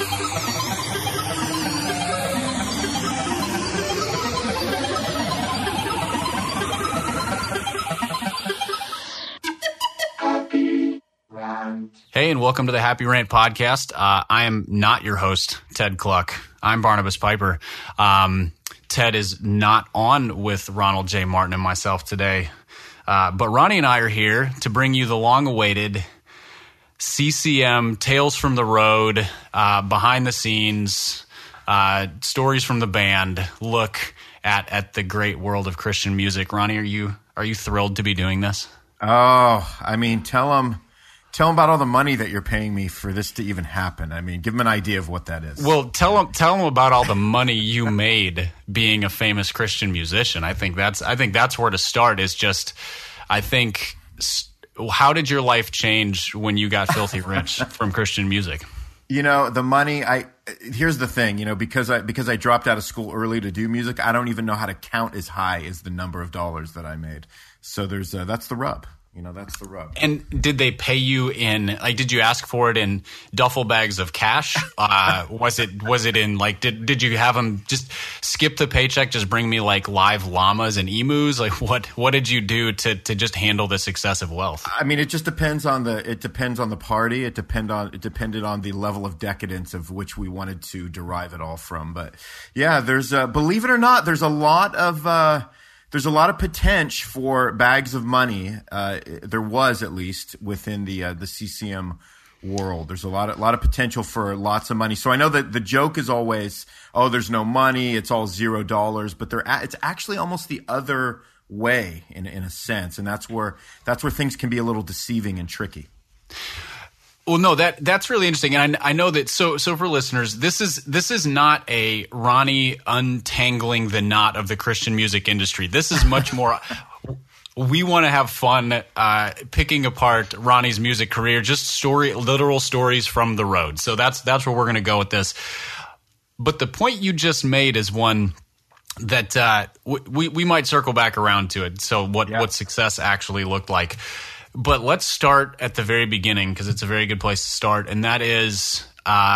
Hey, and welcome to the Happy Rant Podcast. I am not your host, Ted Cluck. I'm Barnabas Piper. Ted is not on with Ronald J. Martin and myself today. But Ronnie and I are here to bring you the long-awaited CCM Tales from the Road, behind the scenes, stories from the band, look at the great world of Christian music. Ronnie, are you thrilled to be doing this? Oh, I mean, tell them about all the money that you're paying me for this to even happen. I mean, give them an idea of what that is. Well, tell them about all the money you made being a famous Christian musician. I think that's where to start. Is just, how did your life change when you got filthy rich from Christian music? You know, the money. Here's the thing. You know, because I dropped out of school early to do music, I don't even know how to count as high as the number of dollars that I made. So that's the rub. You know, that's the rub. And did they pay you did you ask for it in duffel bags of cash? Was it in did you have them just skip the paycheck, just bring me like live llamas and emus? Like what did you do to just handle this excessive wealth? I mean, it just depends on the party. It depended on the level of decadence of which we wanted to derive it all from. But yeah, there's believe it or not, there's a lot of potential for bags of money. There was, at least within the CCM world. There's a lot of potential for lots of money. So I know that the joke is always, oh, there's no money, it's all $0. But it's actually almost the other way in a sense, and that's where things can be a little deceiving and tricky. Well, no, that's really interesting, and I know that. So for listeners, this is not a Ronnie untangling the knot of the Christian music industry. This is much more. We want to have fun picking apart Ronnie's music career, just literal stories from the road. So that's where we're going to go with this. But the point you just made is one that we might circle back around to it. So what success actually looked like. But let's start at the very beginning, because it's a very good place to start, and that is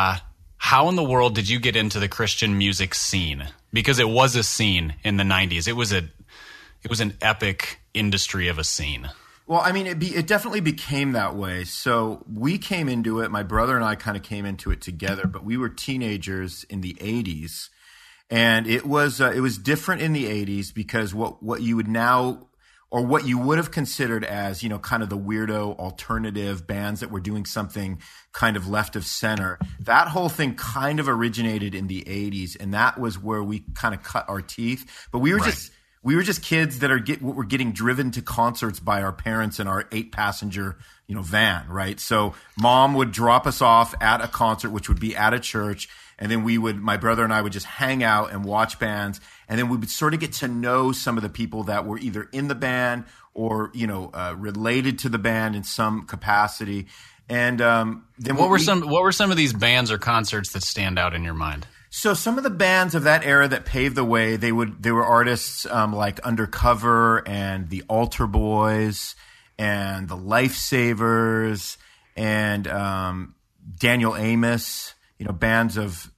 how in the world did you get into the Christian music scene? Because it was a scene in the 90s. It was an epic industry of a scene. Well, I mean, it definitely became that way. So we came into it. My brother and I kind of came into it together, but we were teenagers in the 80s, and it was different in the 80s because what you would now, or what you would have considered as, you know, kind of the weirdo alternative bands that were doing something kind of left of center. That whole thing kind of originated in the 80s, and that was where we kind of cut our teeth. But we were just kids that were getting driven to concerts by our parents in our 8-passenger, you know, van, right? So mom would drop us off at a concert, which would be at a church, and then my brother and I would just hang out and watch bands. And then we would sort of get to know some of the people that were either in the band or, you know, related to the band in some capacity. And then what were some of these bands or concerts that stand out in your mind? So some of the bands of that era that paved the way, they were artists like Undercover and the Altar Boys and the Lifesavers and Daniel Amos. You know, bands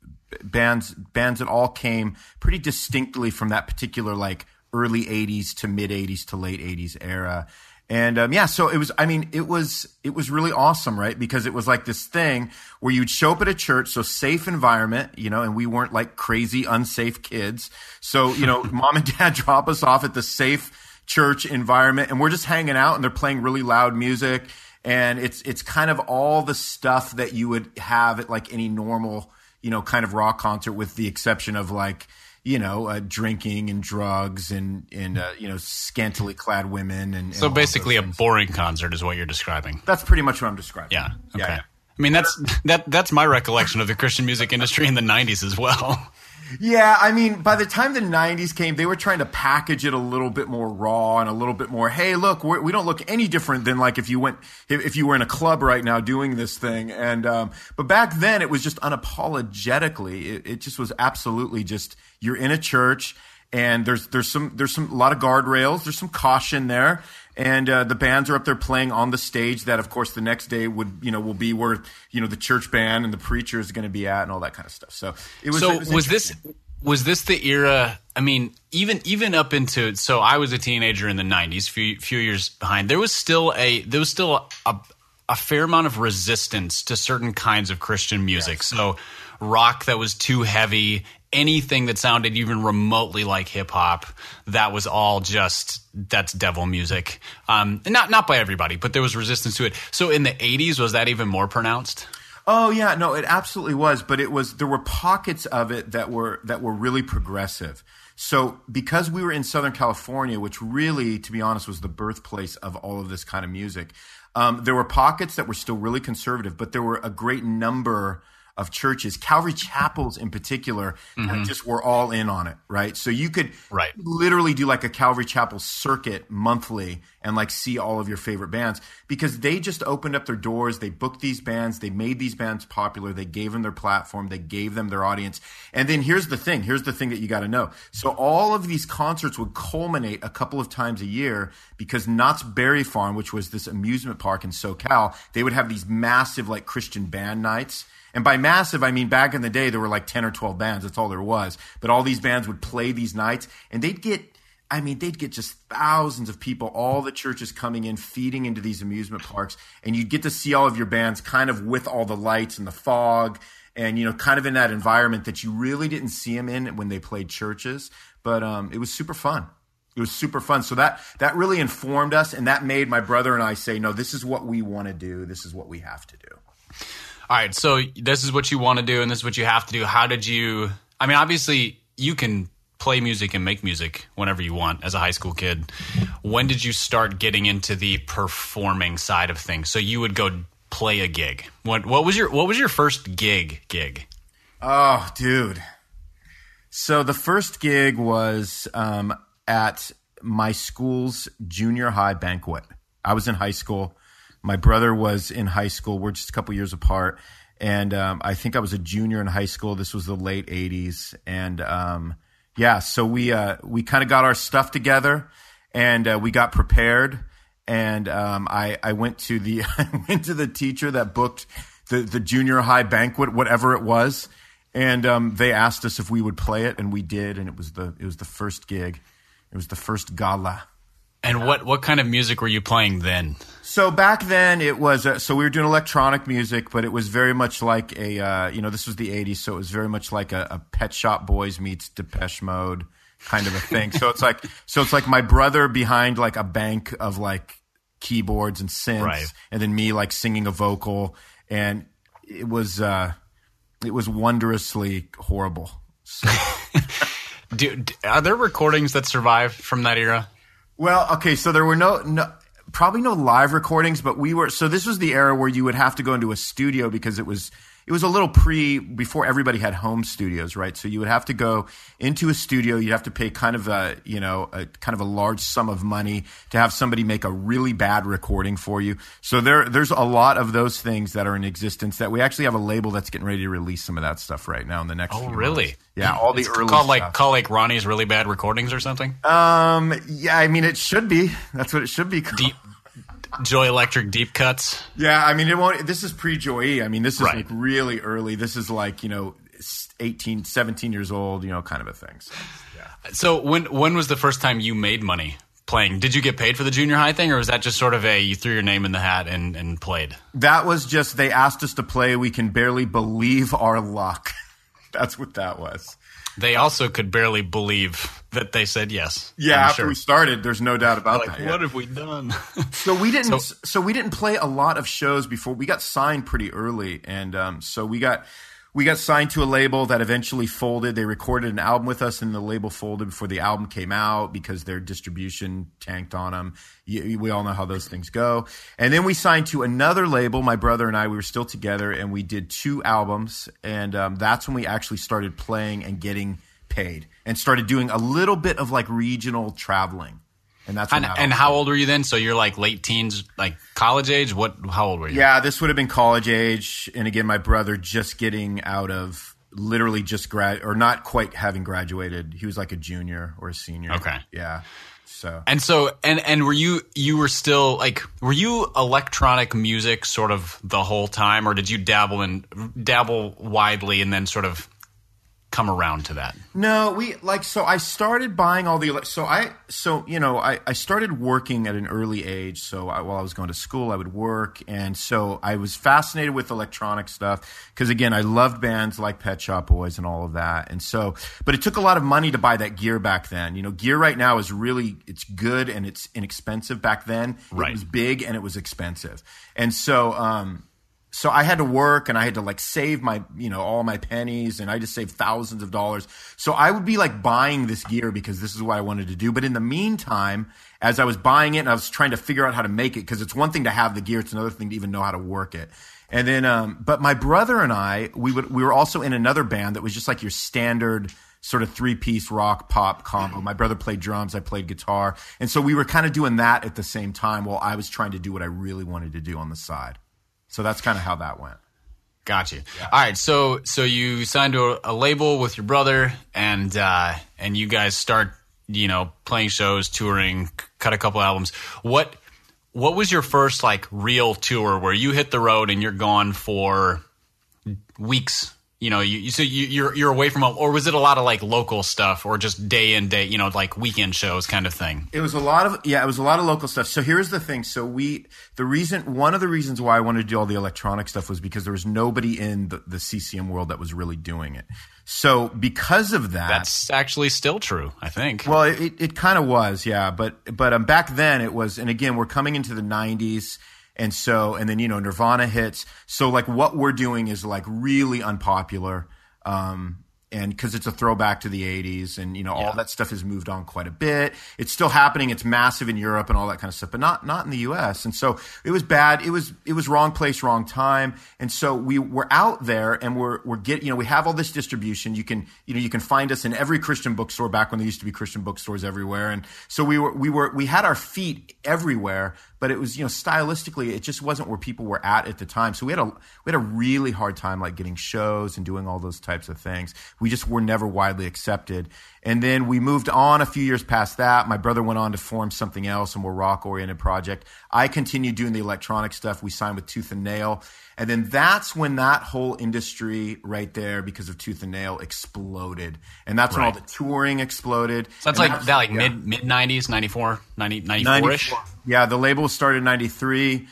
that all came pretty distinctly from that particular like early 80s to mid 80s to late 80s era. And so it was really awesome, right? Because it was like this thing where you'd show up at a church, so safe environment, you know, and we weren't like crazy, unsafe kids. So, you know, mom and dad drop us off at the safe church environment, and we're just hanging out, and they're playing really loud music. And it's kind of all the stuff that you would have at like any normal, you know, kind of rock concert, with the exception of like, you know, drinking and drugs and you know, scantily clad women. And so basically a boring concert is what you're describing. That's pretty much what I'm describing. Yeah. Okay. Yeah. I mean, that's my recollection of the Christian music industry in the 90s as well. Yeah, I mean, by the time the 90s came, they were trying to package it a little bit more raw and a little bit more, hey, look, we don't look any different than like if you were in a club right now doing this thing. And but back then it was just unapologetically, it just was absolutely just, you're in a church and there's a lot of guardrails. There's some caution there. And the bands are up there playing on the stage that, of course, the next day will be where, the church band and the preacher is going to be at and all that kind of stuff. So was this the era? I mean, even up into, so I was a teenager in the 90s, few years behind. There was still a fair amount of resistance to certain kinds of Christian music. Yes. So rock that was too heavy, anything that sounded even remotely like hip hop, that was all that's devil music. Not by everybody, but there was resistance to it. So in the 80s, was that even more pronounced? Oh yeah, no, it absolutely was. But there were pockets of it that were really progressive. So because we were in Southern California, which really, to be honest, was the birthplace of all of this kind of music, there were pockets that were still really conservative, but there were a great number of churches, Calvary Chapels in particular, that just were all in on it, right? So you could literally do like a Calvary Chapel circuit monthly and like see all of your favorite bands, because they just opened up their doors. They booked these bands. They made these bands popular. They gave them their platform. They gave them their audience. And then here's the thing that you got to know. So all of these concerts would culminate a couple of times a year, because Knott's Berry Farm, which was this amusement park in SoCal, they would have these massive like Christian band nights. And by massive, I mean back in the day, there were like 10 or 12 bands. That's all there was. But all these bands would play these nights, and they'd get just thousands of people, all the churches coming in, feeding into these amusement parks. And you'd get to see all of your bands kind of with all the lights and the fog and, kind of in that environment that you really didn't see them in when they played churches. But it was super fun. It was super fun. So that really informed us, and that made my brother and I say, no, this is what we want to do. This is what we have to do. All right, so this is what you want to do, and this is what you have to do. How did you – I mean, obviously, you can play music and make music whenever you want as a high school kid. When did you start getting into the performing side of things? So you would go play a gig. What was your first gig? Oh, dude. So the first gig was at my school's junior high banquet. I was in high school. My brother was in high school. We're just a couple years apart. And I think I was a junior in high school. This was the late 80s. And so we kind of got our stuff together, and we got prepared. And I went to the teacher that booked the junior high banquet, whatever it was. And they asked us if we would play it, and we did. And it was the first gig. It was the first gala. And what kind of music were you playing then? So back then it was so we were doing electronic music, but it was very much like this was the 80s, so it was very much like a Pet Shop Boys meets Depeche Mode kind of a thing. So it's like my brother behind like a bank of like keyboards and synths, and then me like singing a vocal, and it was wondrously horrible. So. Are there recordings that survive from that era? Well, okay, so there were probably no live recordings, but this was the era where you would have to go into a studio, because it was a little before everybody had home studios, right? So you would have to go into a studio. You'd have to pay kind of a large sum of money to have somebody make a really bad recording for you. So there's a lot of those things that are in existence that we actually have a label that's getting ready to release some of that stuff right now in the next few really? months. Yeah, all the early stuff. Call like Ronnie's Really Bad Recordings or something? Yeah, I mean, it should be. That's what it should be called. Joy Electric Deep Cuts. Yeah, I mean, it won't. This is pre-Joy. I mean, this is like really early. This is like 18, 17 years old, kind of a thing. So, yeah. So when was the first time you made money playing? Did you get paid for the junior high thing, or was that just sort of you threw your name in the hat and played? That was just, they asked us to play. We can barely believe our luck. That's what that was. They also could barely believe that they said yes. Yeah, after we started, there's no doubt about that. What have we done? So we didn't play a lot of shows before we got signed pretty early, and so we got signed to a label that eventually folded. They recorded an album with us, and the label folded before the album came out because their distribution tanked on them. We all know how those things go. And then we signed to another label. My brother and I, we were still together, and we did 2 albums. And that's when we actually started playing and getting paid, and started doing a little bit of like regional traveling. And that's when how old were you then? So you're like late teens, like college age? How old were you? Yeah, this would have been college age. And again, my brother just getting out of literally just or not quite having graduated. He was like a junior or a senior. Okay. Yeah. So and were you were still like, were you electronic music sort of the whole time, or did you dabble widely and then sort of come around to that? No, so I started buying all the, I started working at an early age. So while I was going to school, I would work. And so I was fascinated with electronic stuff because, again, I loved bands like Pet Shop Boys and all of that. And so, but it took a lot of money to buy that gear back then. Gear right now is really, it's good and it's inexpensive. Back then, right. It was big and it was expensive. And so, so I had to work and I had to like save my, all my pennies, and I just saved thousands of dollars. So I would be like buying this gear because this is what I wanted to do. But in the meantime, as I was buying it and I was trying to figure out how to make it, because it's one thing to have the gear, it's another thing to even know how to work it. And then, but my brother and I, we were also in another band that was just like your standard sort of 3-piece rock pop combo. My brother played drums, I played guitar. And so we were kind of doing that at the same time while I was trying to do what I really wanted to do on the side. So that's kind of how that went. Gotcha. Yeah. All right. So you signed to a label with your brother, and you guys start, playing shows, touring, cut a couple albums. What was your first like real tour where you hit the road and you're gone for weeks? You're away from home, or was it a lot of like local stuff, or just day in day, like weekend shows kind of thing? It was a lot of local stuff. So here's the thing. So one of the reasons why I wanted to do all the electronic stuff was because there was nobody in the CCM world that was really doing it. So because of that, that's actually still true, I think. Well, it kind of was, yeah. But back then it was, and again, we're coming into the 90s. And then, Nirvana hits. So like what we're doing is like really unpopular. And cause it's a throwback to the 80s and, all that stuff has moved on quite a bit. It's still happening. It's massive in Europe and all that kind of stuff, but not in the US. And so it was bad. It was wrong place, wrong time. And so we were out there and we have all this distribution. You can find us in every Christian bookstore back when there used to be Christian bookstores everywhere. And so we had our feet everywhere, but it was, stylistically, it just wasn't where people were at the time. So we had a really hard time like getting shows and doing all those types of things. We just were never widely accepted. And then we moved on a few years past that. My brother went on to form something else, a more rock-oriented project. I continued doing the electronic stuff. We signed with Tooth and Nail. And then that's when that whole industry right there, because of Tooth and Nail, exploded. And that's when all the touring exploded. So that's mid-90s, 94, 94-ish? Yeah, the label started in 93.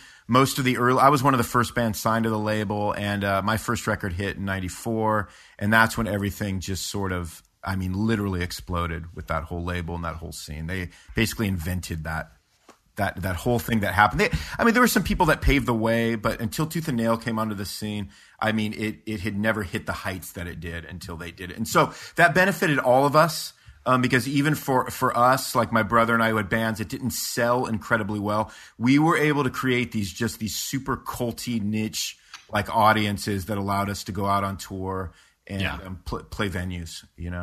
I was one of the first bands signed to the label, and my first record hit in 94, and that's when everything just sort of, literally exploded with that whole label and that whole scene. They basically invented that whole thing that happened. There were some people that paved the way, but until Tooth and Nail came onto the scene, it had never hit the heights that it did until they did it. And so that benefited all of us. Because even for us, like my brother and I who had bands, it didn't sell incredibly well. We were able to create these super culty niche like audiences that allowed us to go out on tour and play venues,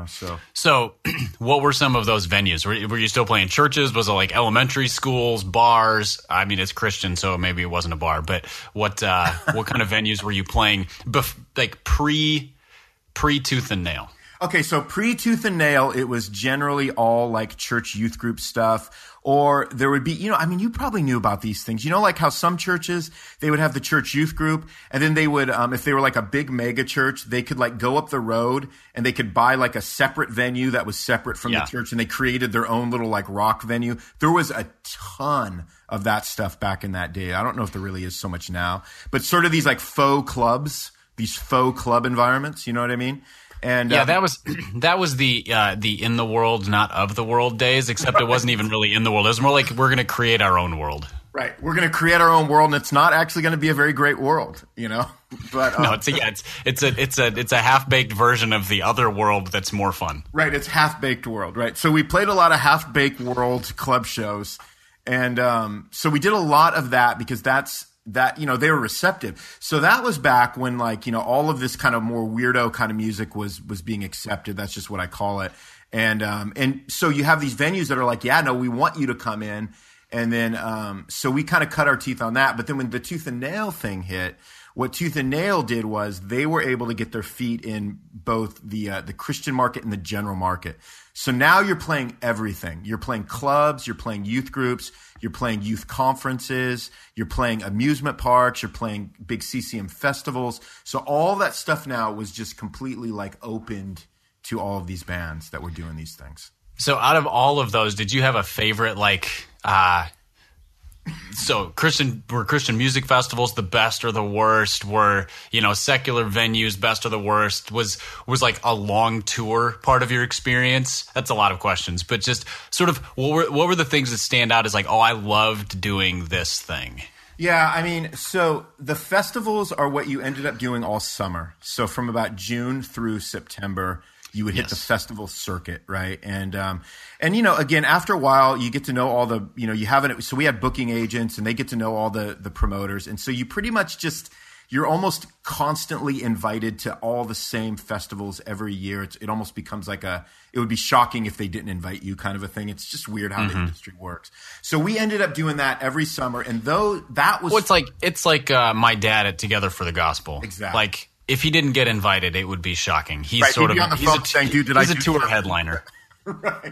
So what were some of those venues? Were you still playing churches? Was it like elementary schools, bars? It's Christian, so maybe it wasn't a bar. But what kind of venues were you playing? Like pre Tooth and Nail? Okay, so pre-Tooth and Nail, it was generally all like church youth group stuff, or there would be, you probably knew about these things. Like how some churches, they would have the church youth group, and then they would, if they were like a big mega church, they could like go up the road and they could buy like a separate venue that was separate from the church, and they created their own little like rock venue. There was a ton of that stuff back in that day. I don't know if there really is so much now, but sort of these like faux clubs, these faux club environments, you know what I mean? And that was the in the world, not of the world days, except it wasn't even really in the world. It was more like we're going to create our own world. Right. We're going to create our own world, and it's not actually going to be a very great world, But no, it's a half-baked version of the other world that's more fun. Right. It's half-baked world, right? So we played a lot of half-baked world club shows, and so we did a lot of that because they were receptive. So that was back when all of this kind of more weirdo kind of music was being accepted. That's just what I call it. And so you have these venues that are like, yeah, no, we want you to come in. And then, so we kind of cut our teeth on that. But then when the Tooth and Nail thing hit, What Tooth and Nail did was they were able to get their feet in both the Christian market and the general market. So now you're playing everything. You're playing clubs, you're playing youth groups, you're playing youth conferences, you're playing amusement parks, you're playing big CCM festivals. So all that stuff now was just completely like opened to all of these bands that were doing these things. So out of all of those, did you have a favorite, like, so were Christian music festivals the best or the worst? Were, secular venues best or the worst? Was like a long tour part of your experience? That's a lot of questions, but just sort of what were the things that stand out as like, oh, I loved doing this thing? Yeah, I mean, so the festivals are what you ended up doing all summer. So from about June through September, you would hit the festival circuit, right? And again, after a while, you get to know all the, you have it. So we had booking agents, and they get to know all the promoters, and so you pretty much you're almost constantly invited to all the same festivals every year. It almost becomes like it would be shocking if they didn't invite you, kind of a thing. It's just weird how the industry works. So we ended up doing that every summer, and though that was, well, it's like my dad at Together for the Gospel, exactly. Like, if he didn't get invited, it would be shocking. He's right, sort of on the phone saying, "Dude, he's a tour headliner." Right.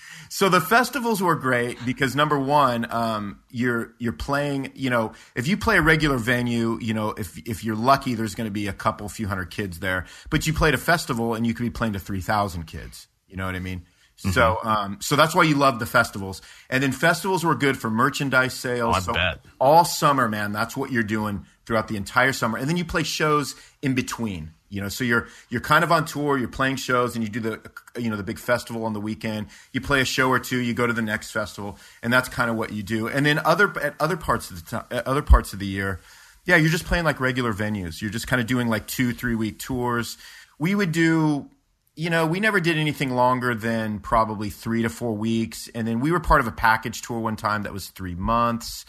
So the festivals were great because number one, you're playing. If you play a regular venue, if you're lucky, there's going to be a few hundred kids there. But you played a festival, and you could be playing to 3,000 kids. You know what I mean? Mm-hmm. So that's why you love the festivals. And then festivals were good for merchandise sales. Oh, I bet. All summer, man, that's what you're doing throughout the entire summer. And then you play shows in between. So you're kind of on tour, you're playing shows, and you do the big festival on the weekend. You play a show or two, you go to the next festival, and that's kind of what you do. And then at other parts of the year, yeah, you're just playing like regular venues. You're just kind of doing like 2-3 week tours. We would do, we never did anything longer than probably 3 to 4 weeks. And then we were part of a package tour one time that was 3 months.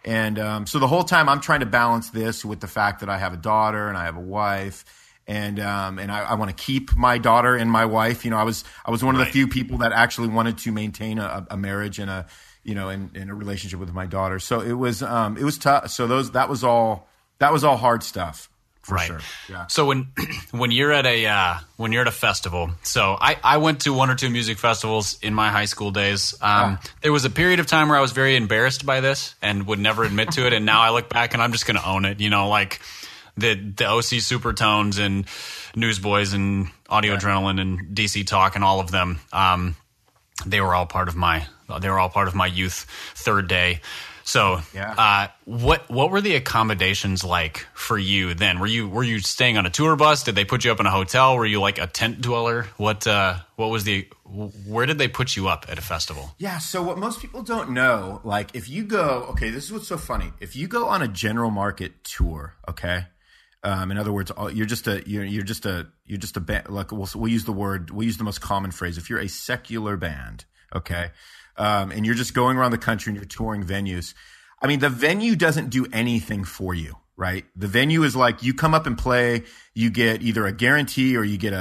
And so the whole time I'm trying to balance this with the fact that I have a daughter and I have a wife. And I want to keep my daughter and my wife. I was one of the few people that actually wanted to maintain a marriage and in a relationship with my daughter. So it was tough. So that was all hard stuff. For sure. Yeah. So when you're at a festival, so I went to 1 or 2 music festivals in my high school days. There was a period of time where I was very embarrassed by this and would never admit to it. And now I look back and I'm just going to own it. Like the OC Supertones and Newsboys and Audio Adrenaline and DC Talk and all of them. They were all part of my youth third day. So, what were the accommodations like for you then? Were you staying on a tour bus? Did they put you up in a hotel? Were you like a tent dweller? Where did they put you up at a festival? Yeah. So what most people don't know, like if you go, okay, this is what's so funny. If you go on a general market tour, okay. In other words, you're just a band. Like we'll use the most common phrase. If you're a secular band, okay. And you're just going around the country and you're touring venues. I mean, the venue doesn't do anything for you, right? The venue is like you come up and play, you get either a guarantee or you get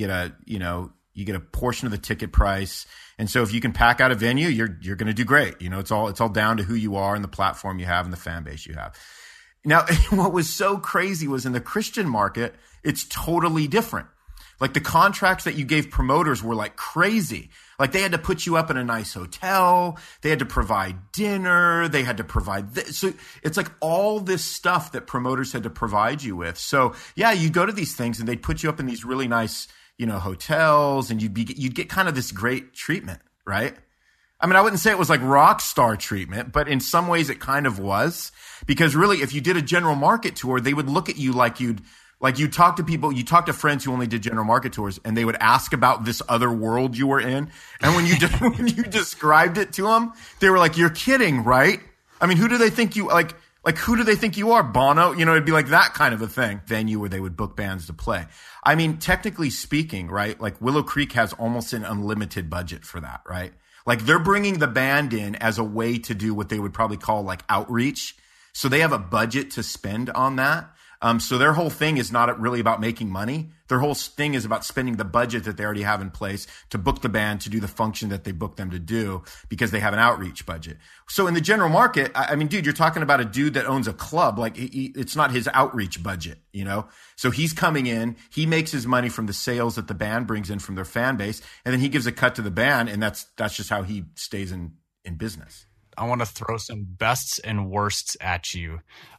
a portion of the ticket price. And so if you can pack out a venue, you're going to do great. It's all down to who you are and the platform you have and the fan base you have. Now, what was so crazy was in the Christian market, it's totally different. Like the contracts that you gave promoters were like crazy. Like they had to put you up in a nice hotel. They had to provide dinner. They had to provide this. So it's like all this stuff that promoters had to provide you with. So yeah, you go to these things and they'd put you up in these really nice, hotels, and you'd get kind of this great treatment, right? I mean, I wouldn't say it was like rock star treatment, but in some ways it kind of was, because really if you did a general market tour, they would look at you like you'd talk to people, you talk to friends who only did general market tours, and they would ask about this other world you were in. And when you described it to them, they were like, "You're kidding, right? I mean, who do they think you like? Who do they think you are, Bono?" It'd be like that kind of a thing. Venue where they would book bands to play. I mean, technically speaking, right? Like Willow Creek has almost an unlimited budget for that, right? Like they're bringing the band in as a way to do what they would probably call like outreach. So they have a budget to spend on that. So their whole thing is not really about making money. Their whole thing is about spending the budget that they already have in place to book the band to do the function that they booked them to do because they have an outreach budget. So in the general market, I mean, dude, you're talking about a dude that owns a club. Like it's not his outreach budget, you know? So he's coming in, he makes his money from the sales that the band brings in from their fan base, and then he gives a cut to the band, and that's just how he stays in business. I want to throw some bests and worsts at you.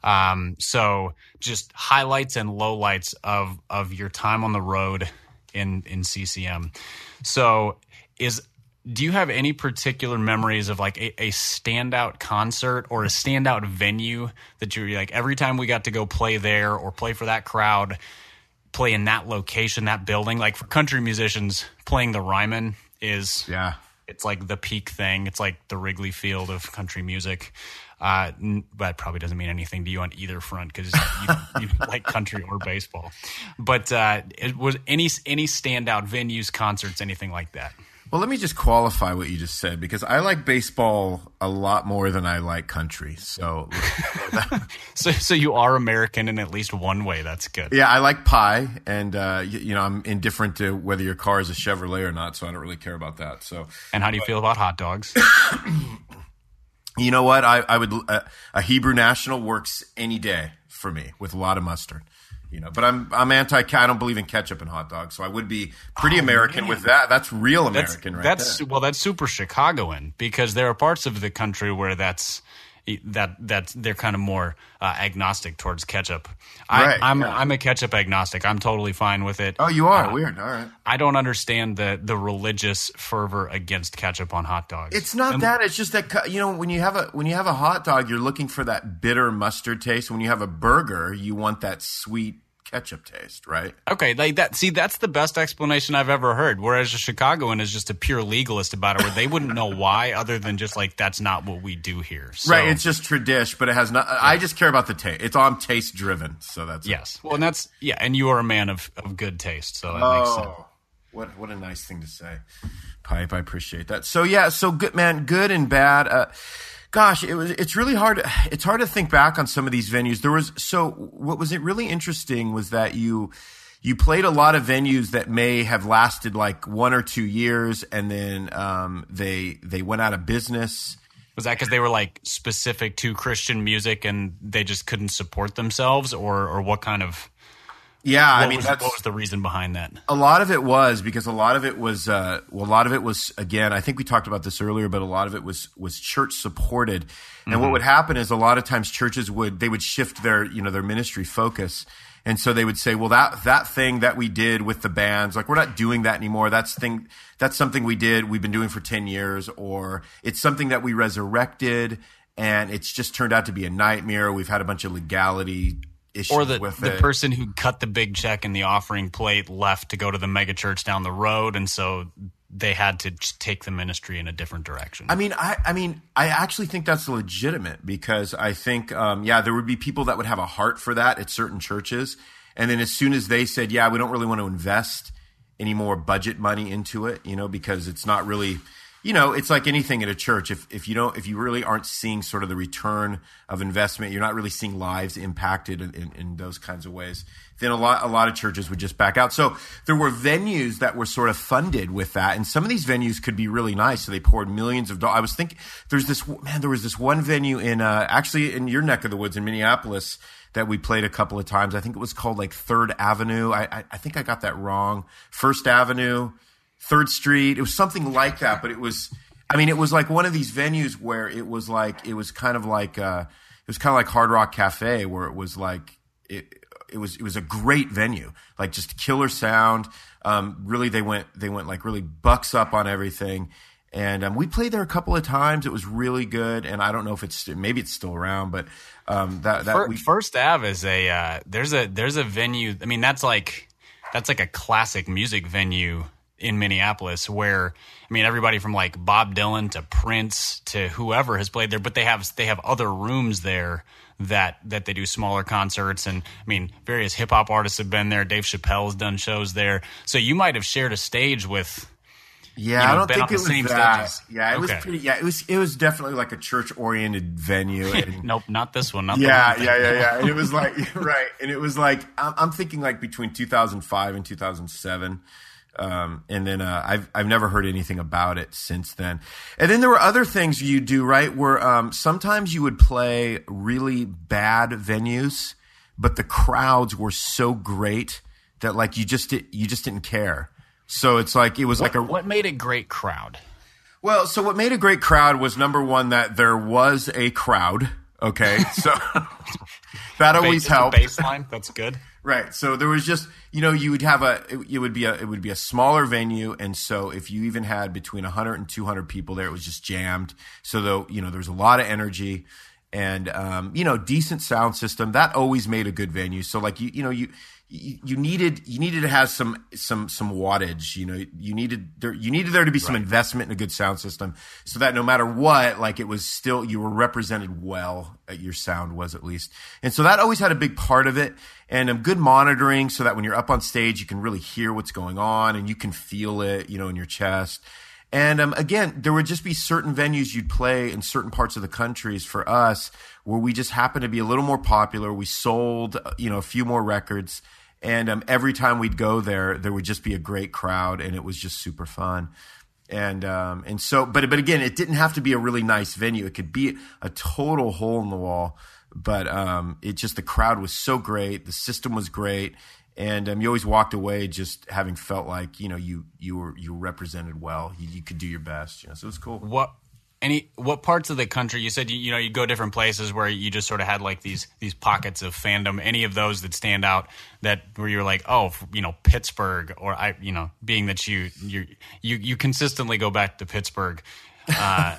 So just highlights and lowlights of your time on the road in CCM. So do you have any particular memories of like a standout concert or a standout venue that you're like, every time we got to go play there or play for that crowd, play in that location, that building? Like for country musicians, playing the Ryman is... Yeah. It's like the peak thing. It's like the Wrigley Field of country music. That probably doesn't mean anything to you on either front because you like country or baseball. But it was any standout venues, concerts, anything like that? Well, let me just qualify what you just said because I like baseball a lot more than I like country. So, so you are American in at least one way. That's good. Yeah, I like pie, and I'm indifferent to whether your car is a Chevrolet or not, so I don't really care about that. So, and how do you feel about hot dogs? You know what? I would a Hebrew National works any day for me with a lot of mustard. You know, but I'm anti. I don't believe in ketchup and hot dogs, so I would be pretty American with that. That's real American, that's there. Well, that's super Chicagoan because there are parts of the country where that's they're kind of more agnostic towards ketchup. I'm a ketchup agnostic. I'm totally fine with it. Oh, you are weird. All right. I don't understand the religious fervor against ketchup on hot dogs. It's not that. It's just that when you have a hot dog, you're looking for that bitter mustard taste. When you have a burger, you want that sweet ketchup taste, right? Okay, like that. See, that's the best explanation I've ever heard. Whereas a Chicagoan is just a pure legalist about it, where they wouldn't know why, other than just like that's not what we do here. So, right? It's just tradition, but it has not. Yeah. I just care about the taste. It's all taste driven, so that's yes. Well, and that's and you are a man of good taste, so that makes sense. What a nice thing to say, Pipe. I appreciate that. So so good, man. Good and bad. Gosh, it's really hard. It's hard to think back on some of these venues. What was really interesting was that you played a lot of venues that may have lasted like 1 or 2 years, and then they went out of business. Was that because they were like specific to Christian music and they just couldn't support themselves, or what kind of? Yeah, what was the reason behind that? A lot of it was because a lot of it was again, I think we talked about this earlier, but a lot of it was church supported. And what would happen is a lot of times churches would shift their ministry focus. And so they would say, well, that thing that we did with the bands, like we're not doing that anymore. That's something we did, we've been doing for 10 years, or it's something that we resurrected and it's just turned out to be a nightmare. We've had a bunch of legality issues or the with it. person who cut the big check in the offering plate left to go to the mega church down the road, and so they had to take the ministry in a different direction. I actually think that's legitimate because I think, there would be people that would have a heart for that at certain churches. And then as soon as they said, we don't really want to invest any more budget money into it, because it's not really, it's like anything at a church. If you really aren't seeing sort of the return of investment, you're not really seeing lives impacted in those kinds of ways, then a lot of churches would just back out. So there were venues that were sort of funded with that, and some of these venues could be really nice. So they poured millions of dollars. I was thinking there was this one venue in actually in your neck of the woods in Minneapolis that we played a couple of times. I think it was called like 3rd Avenue. I think I got that wrong. 1st Avenue. 3rd Street. It was something like that, but it was like one of these venues where it was kind of like Hard Rock Cafe, where it was like, it was a great venue, like just killer sound. Really, they went like really bucks up on everything. And we played there a couple of times. It was really good. And I don't know if maybe it's still around, but First Ave is there's a venue. I mean, that's like a classic music venue in Minneapolis, where everybody from like Bob Dylan to Prince to whoever has played there, but they have other rooms there that they do smaller concerts, and various hip hop artists have been there. Dave Chappelle has done shows there, so you might have shared a stage with Yeah, I don't been think on it the was same that. stages. Yeah, it was Okay. pretty. Yeah, it was definitely like a church-oriented venue. And, Nope, not this one. Not yeah, the one. yeah. And it was like right, and it was like I'm thinking like between 2005 and 2007. And then I've never heard anything about it since then. And then there were other things you do, right? Where sometimes you would play really bad venues, but the crowds were so great that like you just didn't care. So it's like it was What made a great crowd? Well, so what made a great crowd was number one that there was a crowd. Okay, so that always helped. Baseline, that's good. Right. So there was just, you would have it would be a smaller venue. And so if you even had between 100 and 200 people there, it was just jammed. So though, there was a lot of energy and, decent sound system that always made a good venue. So like, you needed to have some wattage, you needed there to be some investment in a good sound system so that no matter what, like it was still, you were represented well, your sound was at least. And so that always had a big part of it and good monitoring so that when you're up on stage, you can really hear what's going on and you can feel it, in your chest. And again, there would just be certain venues you'd play in certain parts of the countries for us where we just happened to be a little more popular. We sold, a few more records. And every time we'd go there, there would just be a great crowd, and it was just super fun. And so, but again, it didn't have to be a really nice venue. It could be a total hole in the wall. But the crowd was so great, the system was great, and you always walked away just having felt like you were represented well. You could do your best. So it was cool. What parts of the country you said you go different places where you just sort of had like these pockets of fandom? Any of those that stand out that where you're like, oh, Pittsburgh, or being that you consistently go back to Pittsburgh. I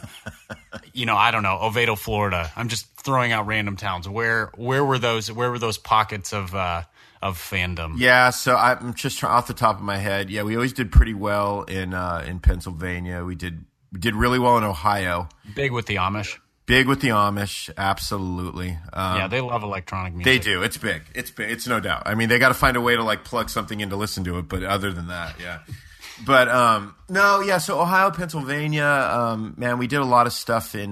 don't know, Oviedo, Florida. I'm just throwing out random towns. Where were those pockets of fandom? Yeah, so I'm just trying off the top of my head. Yeah, we always did pretty well in Pennsylvania. We did really well in Ohio. Big with the Amish. Big with the Amish, absolutely. Yeah, they love electronic music. They do. It's big. It's no doubt. I mean, they got to find a way to like plug something in to listen to it. But other than that, yeah. But no, yeah. So Ohio, Pennsylvania, man, we did a lot of stuff in.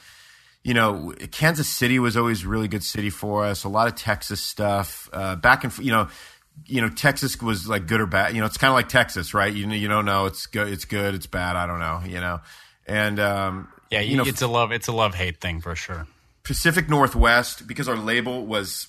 Kansas City was always a really good city for us. A lot of Texas stuff. Back and Texas was like good or bad. It's kind of like Texas, right? You don't know. It's good. It's bad. I don't know. And yeah, it's a love-hate thing for sure. Pacific Northwest, because our label was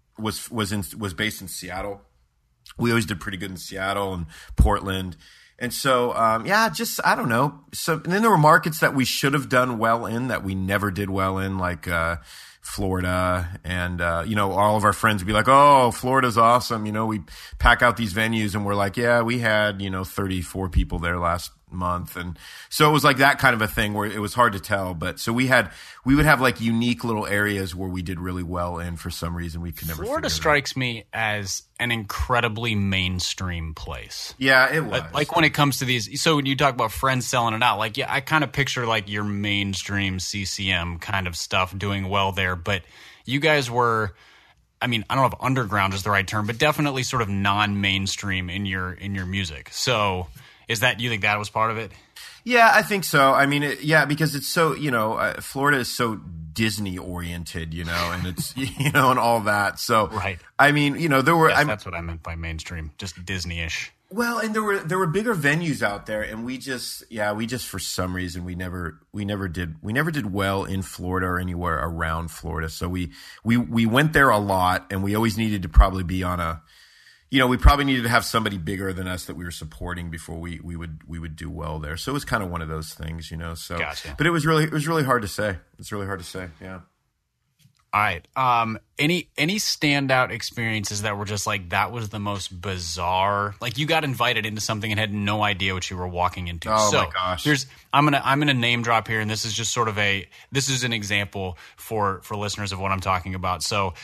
based in Seattle. We always did pretty good in Seattle and Portland. And so, I don't know. So, and then there were markets that we should have done well in that we never did well in, like Florida. And, all of our friends would be like, oh, Florida's awesome. We pack out these venues and we're like, yeah, we had, 34 people there last month. And so it was like that kind of a thing where it was hard to tell. But so we would have like unique little areas where we did really well in for some reason we could never. Florida strikes me as an incredibly mainstream place. Yeah, it was. Like when it comes to these, so when you talk about friends selling it out, like, yeah, I kind of picture like your mainstream CCM kind of stuff doing well there. But you guys were, I mean, I don't know if underground is the right term, but definitely sort of non-mainstream in your music. So do you think that was part of it? Yeah, I think so. I mean, because it's so, Florida is so Disney oriented, and it's, and all that. So, right. I mean, there were. Yes, that's what I meant by mainstream, just Disney-ish. Well, and there were bigger venues out there, and we just for some reason we never did well in Florida or anywhere around Florida. So we went there a lot, and we always needed to probably be on a. We probably needed to have somebody bigger than us that we were supporting before we would do well there. So it was kind of one of those things, So, gotcha. But it was really hard to say. It's really hard to say. Yeah. All right. Any standout experiences that were just like that was the most bizarre? Like you got invited into something and had no idea what you were walking into. Oh my gosh. I'm gonna name drop here, and this is just sort of this is an example for listeners of what I'm talking about. So,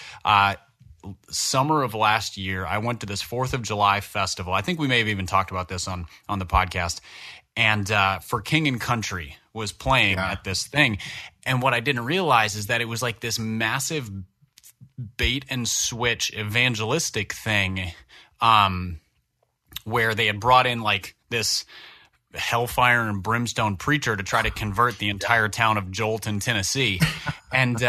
summer of last year, I went to this 4th of July festival. I think we may have even talked about this on the podcast. And For King and Country was playing at this thing. And what I didn't realize is that it was like this massive bait and switch evangelistic thing where they had brought in like this hellfire and brimstone preacher to try to convert the entire town of Jolton, Tennessee. And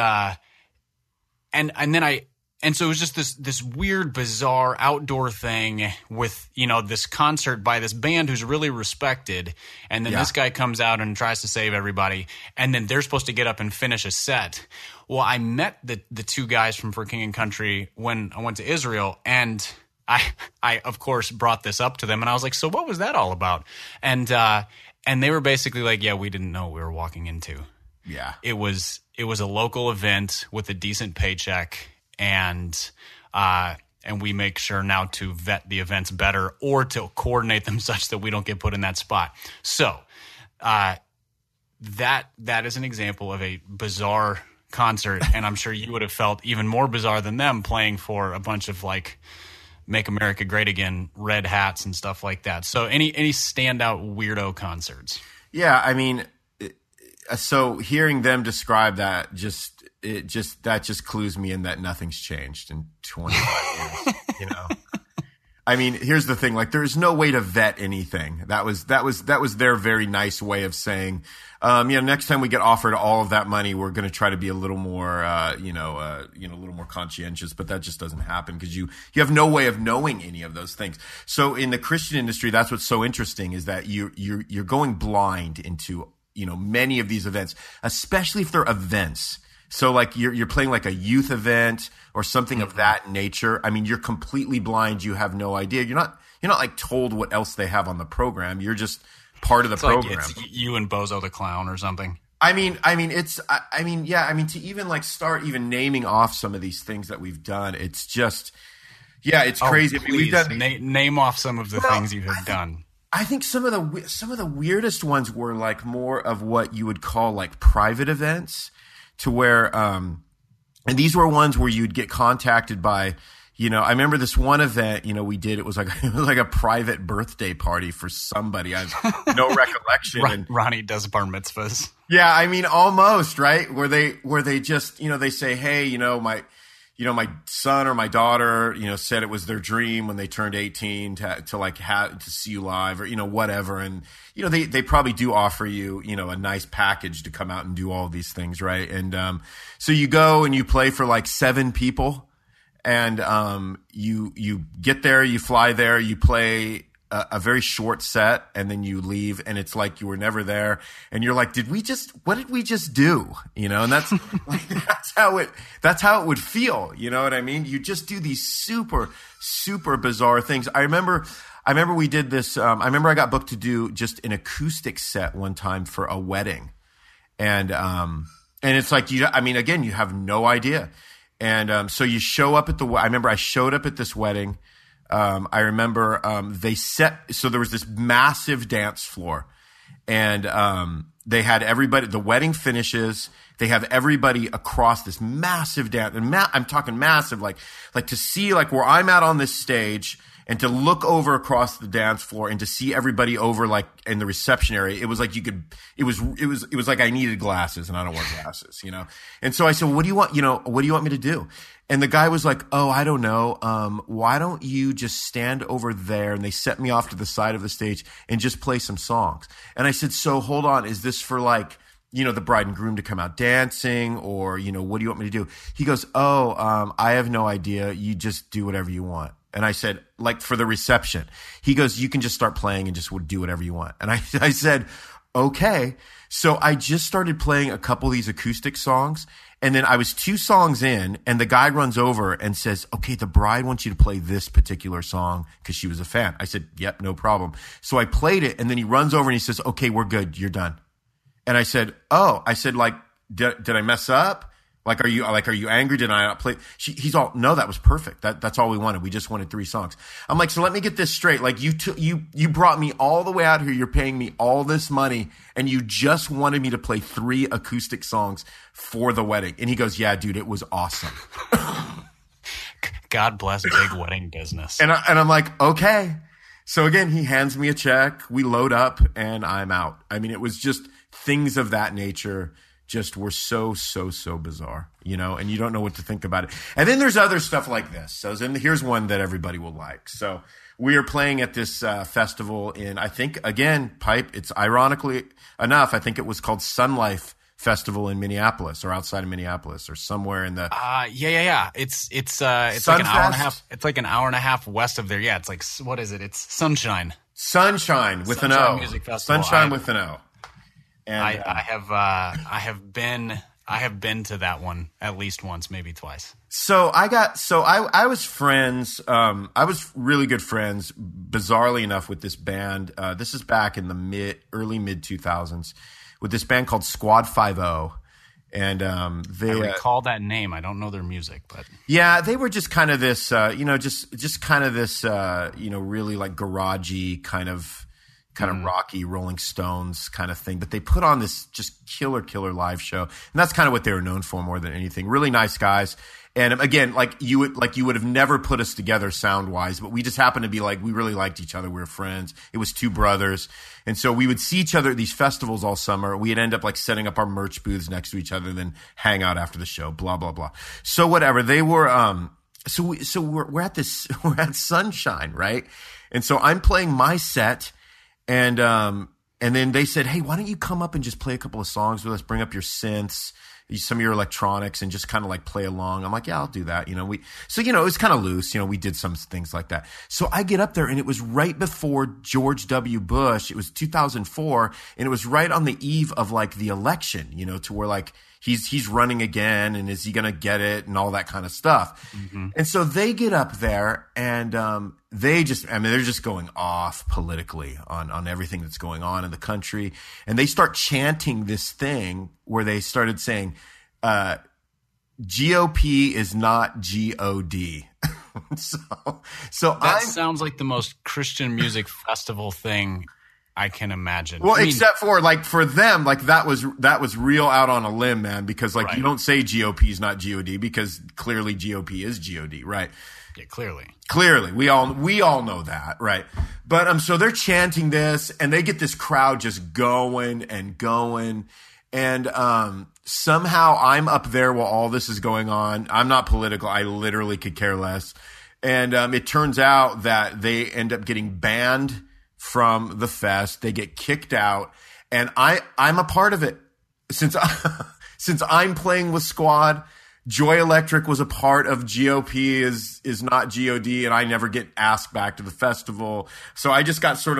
so it was just this weird, bizarre outdoor thing with, this concert by this band who's really respected. And then this guy comes out and tries to save everybody. And then they're supposed to get up and finish a set. Well, I met the two guys from For King and Country when I went to Israel, and I of course brought this up to them, and I was like, so what was that all about? And they were basically like, yeah, we didn't know what we were walking into. Yeah. It was a local event with a decent paycheck, and we make sure now to vet the events better or to coordinate them such that we don't get put in that spot. So that is an example of a bizarre concert, and I'm sure you would have felt even more bizarre than them playing for a bunch of like Make America Great Again red hats and stuff like that. So any standout weirdo concerts? Yeah, I mean, so hearing them describe that just clues me in that nothing's changed in 25 years. I mean, here's the thing: like, there's no way to vet anything. That was their very nice way of saying, next time we get offered all of that money, we're going to try to be a little more, a little more conscientious. But that just doesn't happen because you have no way of knowing any of those things. So in the Christian industry, that's what's so interesting is that you're going blind into many of these events, especially if they're events. So like you're playing like a youth event or something of that nature. I mean, you're completely blind. You have no idea. You're not like told what else they have on the program. You're just part of the program. Like it's you and Bozo the Clown or something. To even like start even naming off some of these things that we've done. It's just, it's crazy. Please, I mean, we've done name off some of the things you have done. I think some of the weirdest ones were like more of what you would call like private events. To where, and these were ones where you'd get contacted by, I remember this one event, we did, it was like a private birthday party for somebody. I have no recollection. Ronnie does bar mitzvahs. Yeah. I mean, almost, right? Where they just, they say, hey, my son or my daughter, said it was their dream when they turned 18 to see you live or, whatever. And, they probably do offer you, a nice package to come out and do all of these things. Right. And, so you go and you play for like 7 people and, you get there, you fly there, you play a very short set and then you leave and it's like you were never there and you're like, what did we just do? And that's like, that's how it would feel. You know what I mean? You just do these super, super bizarre things. I remember we did this. I remember I got booked to do just an acoustic set one time for a wedding. And it's like, again, you have no idea. And, so you show up at I remember I showed up at this wedding. I remember so there was this massive dance floor and they had everybody, the wedding finishes, they have everybody across this massive dance. And I'm talking massive, like to see like where I'm at on this stage and to look over across the dance floor and to see everybody over like in the reception area. It was like it was like I needed glasses and I don't wear glasses, And so I said, what do you want me to do? And the guy was like, oh, I don't know. Why don't you just stand over there? And they set me off to the side of the stage and just play some songs. And I said, so hold on. Is this for like, the bride and groom to come out dancing or, what do you want me to do? He goes, I have no idea. You just do whatever you want. And I said, like for the reception, he goes, you can just start playing and just do whatever you want. And I said, okay. So I just started playing a couple of these acoustic songs. And then I was 2 songs in and the guy runs over and says, okay, the bride wants you to play this particular song because she was a fan. I said, yep, no problem. So I played it and then he runs over and he says, okay, we're good. You're done. And I said, like, did I mess up? Like, are you angry? Did I not play? He's all, no, that was perfect. That's all we wanted. We just wanted 3 songs. I'm like, so let me get this straight. Like you brought me all the way out here. You're paying me all this money and you just wanted me to play 3 acoustic songs for the wedding. And he goes, yeah, dude, it was awesome. God bless big wedding business. And I'm like, okay. So again, he hands me a check. We load up and I'm out. I mean, it was just things of that nature. just were so bizarre, you know, and you don't know what to think about it. And then there's other stuff like this. So then here's one that everybody will like. So we are playing at this festival in, I think, again, Pipe. It's ironically enough, I think it was called Sun Life Festival in Minneapolis or outside of Minneapolis or somewhere in the. Yeah. It's like an hour and a half. It's like an hour and a half west of there. Yeah, it's like, what is it? It's Sunshine. Sunshine with an O. Music Festival. Sunshine with an O. And I have been to that one at least once, maybe twice. So I was friends. I was really good friends, bizarrely enough, with this band. This is back in the early mid 2000s, with this band called Squad 5-0. And they I recall that name. I don't know their music, but yeah, they were just kind of this, just kind of this, really like garagey kind of rocky Rolling Stones kind of thing. But they put on this just killer live show, and that's kind of what they were known for more than anything. Really nice guys. And again, you would have never put us together sound wise, but we just happened to be like, we really liked each other. We were friends. It was two brothers. And so we would see each other at these festivals all summer. We'd end up like setting up our merch booths next to each other, then hang out after the show, blah, blah, blah. So whatever. They were, we're at Sunshine, right? And so I'm playing my set, and then they said, hey, why don't you come up and just play a couple of songs with us, bring up your synths, some of your electronics, and just kind of like play along. I'm like, yeah, I'll do that. It was kind of loose. We did some things like that. So I get up there, and it was right before George W. Bush. It was 2004, and it was right on the eve of like the election, to where like he's running again, and is he going to get it, and all that kind of stuff. Mm-hmm. And so they get up there, and they're just going off politically on everything that's going on in the country. And they start chanting this thing where they started saying, GOP is not GOD. so that sounds like the most Christian music festival thing I can imagine. Well, except for like for them, like that was real out on a limb, man, because like you don't say GOP is not GOD because clearly GOP is GOD, right? Yeah, clearly. We all know that, right? But so they're chanting this, and they get this crowd just going and going, and somehow I'm up there while all this is going on. I'm not political. I literally could care less. And it turns out that they end up getting banned from the fest. They get kicked out, and I'm a part of it. Since I'm playing with Squad, Joy Electric was a part of GOP is not GOD, and I never get asked back to the festival. So I just got sort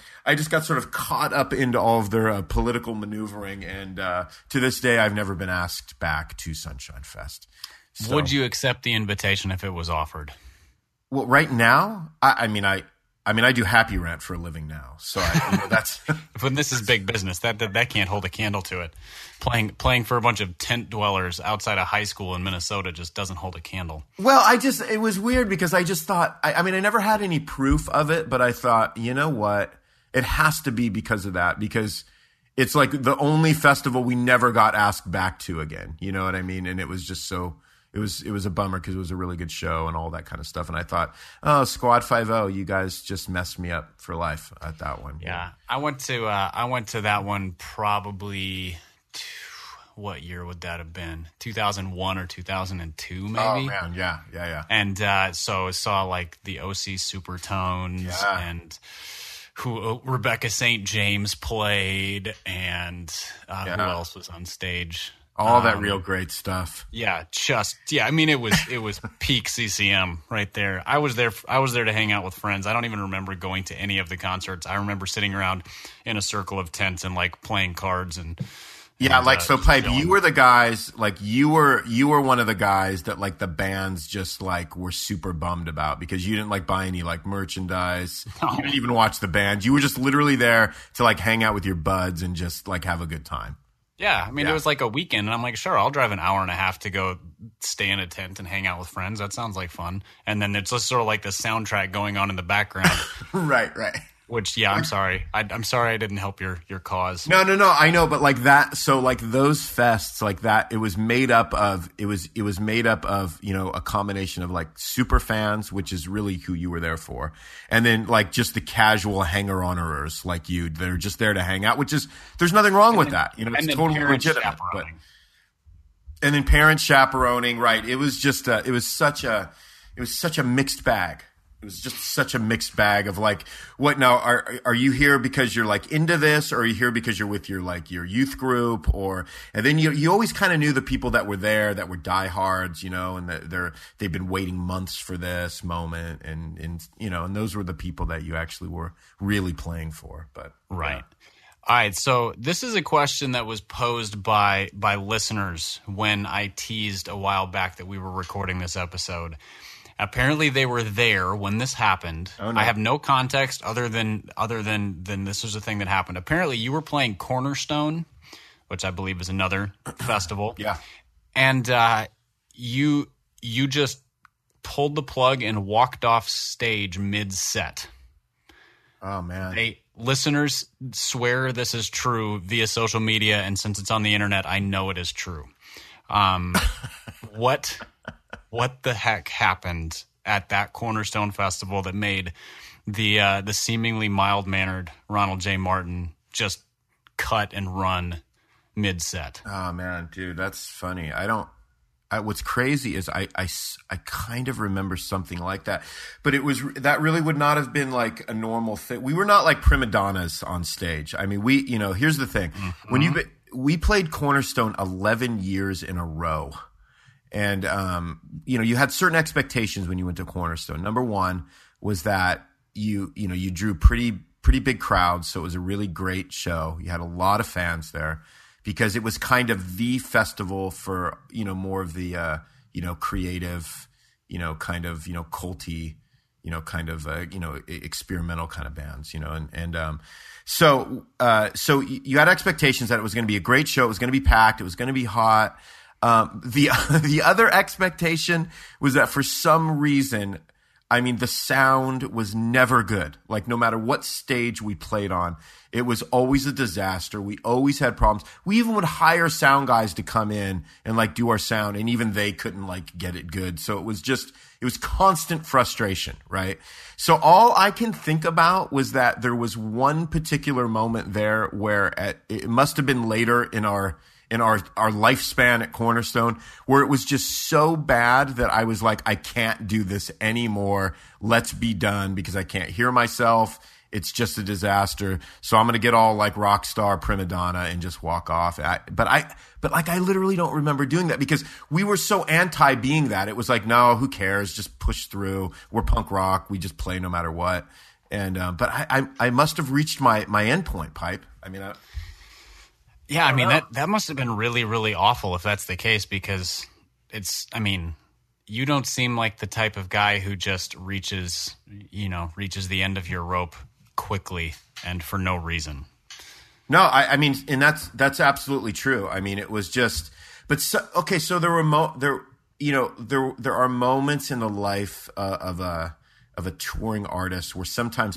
of caught up into all of their political maneuvering, and to this day I've never been asked back to Sunshine Fest. So, would you accept the invitation if it was offered? Well, right now, I mean, I do Happy Rant for a living now, so that's. When this is big business, that can't hold a candle to it. Playing for a bunch of tent dwellers outside a high school in Minnesota just doesn't hold a candle. Well, it was weird because I just thought, I never had any proof of it, but I thought, you know what, it has to be because of that, because it's like the only festival we never got asked back to again. You know what I mean? And it was just so. It was a bummer because it was a really good show and all that kind of stuff. And I thought, oh, Squad 5-0, you guys just messed me up for life at that one. Yeah. I went to that one probably, what year would that have been? 2001 or 2002 maybe? Oh, man. Yeah. And so I saw like the OC Supertones and Rebecca St. James played, and who else was on stage? All that real great stuff. Yeah, I mean, it was peak CCM right there. I was there to hang out with friends. I don't even remember going to any of the concerts. I remember sitting around in a circle of tents and like playing cards and. Yeah, so Pipe, you were the guys, like you were one of the guys that like the bands just like were super bummed about because you didn't like buy any like merchandise. No. You didn't even watch the band. You were just literally there to like hang out with your buds and just like have a good time. Yeah, I mean, it was like a weekend, and I'm like, sure, I'll drive an hour and a half to go stay in a tent and hang out with friends. That sounds like fun. And then it's just sort of like the soundtrack going on in the background. Right. Which, yeah, I'm sorry. I'm sorry I didn't help your cause. No. I know, but like that. So like those fests, like that, it was made up of a combination of like super fans, which is really who you were there for, and then like just the casual hanger-oners like you. They're just there to hang out, which is there's nothing wrong with that. It's totally legitimate. And then parents chaperoning, right? It was just it was such a mixed bag. It was just such a mixed bag of like, what now? Are you here because you're like into this, or are you here because you're with your youth group, and then you always kind of knew the people that were there that were diehards, and they've been waiting months for this moment, and those were the people that you actually were really playing for. But right. Yeah. All right, so this is a question that was posed by listeners when I teased a while back that we were recording this episode. Apparently, they were there when this happened. Oh, no. I have no context other than this was a thing that happened. Apparently, you were playing Cornerstone, which I believe is another festival. Yeah, and you just pulled the plug and walked off stage mid-set. Oh man! Listeners swear this is true via social media, and since it's on the internet, I know it is true. What the heck happened at that Cornerstone Festival that made the seemingly mild-mannered Ronald J. Martin just cut and run mid-set? Oh man, dude, that's funny. What's crazy is I kind of remember something like that, but that really would not have been like a normal thing. We were not like prima donnas on stage. I mean, here's the thing. Mm-hmm. We played Cornerstone 11 years in a row. And, you had certain expectations when you went to Cornerstone. Number one was that you drew pretty big crowds. So it was a really great show. You had a lot of fans there because it was kind of the festival for, more of the, creative, kind of, culty, kind of, experimental kind of bands, so you had expectations that it was going to be a great show. It was going to be packed. It was going to be hot. The other expectation was that for some reason, the sound was never good. Like no matter what stage we played on, it was always a disaster. We always had problems. We even would hire sound guys to come in and like do our sound, and even they couldn't like get it good. So it was constant frustration, right? So all I can think about was that there was one particular moment there where it must have been later in our lifespan at Cornerstone, where it was just so bad that I was like, I can't do this anymore. Let's be done, because I can't hear myself. It's just a disaster. So I'm going to get all like rock star prima donna and just walk off. But I literally don't remember doing that because we were so anti being that. It was like, no, who cares? Just push through. We're punk rock. We just play no matter what. And, but I must have reached my endpoint, Pipe. That must have been really, really awful if that's the case, because you don't seem like the type of guy who just reaches the end of your rope quickly and for no reason. No, and that's absolutely true. It was just, so there were there are moments in the life of a touring artist where sometimes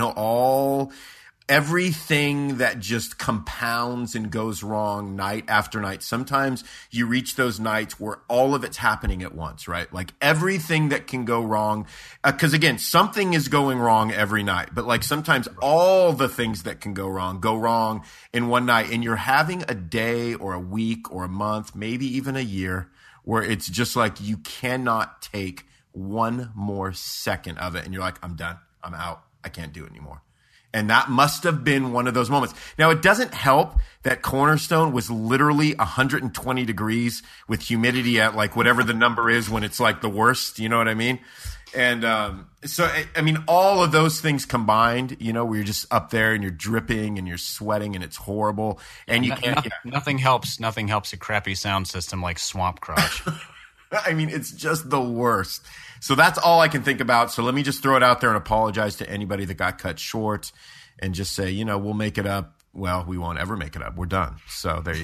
everything that just compounds and goes wrong night after night. Sometimes you reach those nights where all of it's happening at once, right? Like everything that can go wrong. Because again, something is going wrong every night. But like sometimes all the things that can go wrong in one night. And you're having a day or a week or a month, maybe even a year, where it's just like you cannot take one more second of it. And you're like, I'm done. I'm out. I can't do it anymore. And that must have been one of those moments. Now, it doesn't help that Cornerstone was literally 120 degrees with humidity at like whatever the number is when it's like the worst. You know what I mean? And all of those things combined, where you're just up there and you're dripping and you're sweating and it's horrible. And you can't. Nothing helps. Nothing helps a crappy sound system like Swamp Crotch. It's just the worst. So that's all I can think about. So let me just throw it out there and apologize to anybody that got cut short and just say, we'll make it up. Well, we won't ever make it up. We're done. So there you go.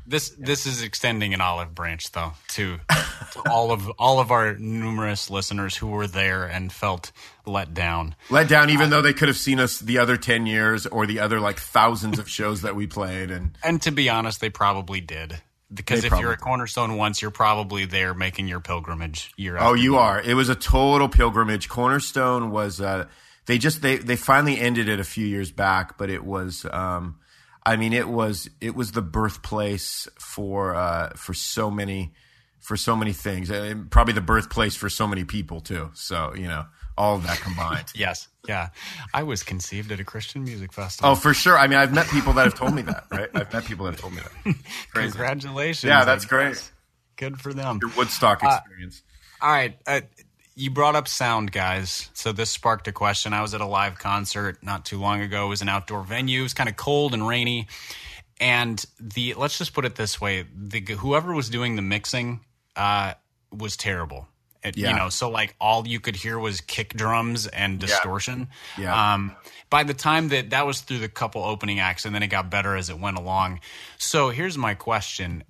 This is extending an olive branch, though, to all of our numerous listeners who were there and felt let down. Let down, even though they could have seen us the other 10 years or the other like thousands of shows that we played. And to be honest, they probably did. Because if you're at Cornerstone once, you're probably there making your pilgrimage year after year. You are. It was a total pilgrimage. Cornerstone was they finally ended it a few years back, but it was it was the birthplace for so many things. And probably the birthplace for so many people too. So, all of that combined. Yes. Yeah. I was conceived at a Christian music festival. Oh, for sure. I mean, I've met people that have told me that, right? I've met people that have told me that. Crazy. Congratulations. Yeah, that's great. Good for them. Your Woodstock experience. All right. You brought up sound, guys. So this sparked a question. I was at a live concert not too long ago. It was an outdoor venue. It was kind of cold and rainy. And let's just put it this way. Whoever was doing the mixing was terrible. So like all you could hear was kick drums and distortion. Yeah. By the time that was through the couple opening acts, and then it got better as it went along. So here's my question.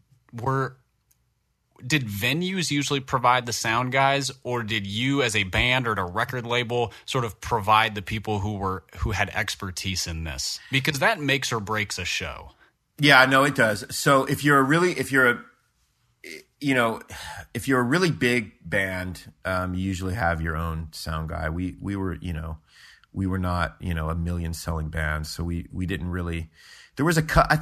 Did venues usually provide the sound guys, or did you as a band or at a record label sort of provide the people who had expertise in this? Because that makes or breaks a show. Yeah, no, it does. So if you're a really big band, you usually have your own sound guy. We were not, a million selling bands. So we didn't really, there was a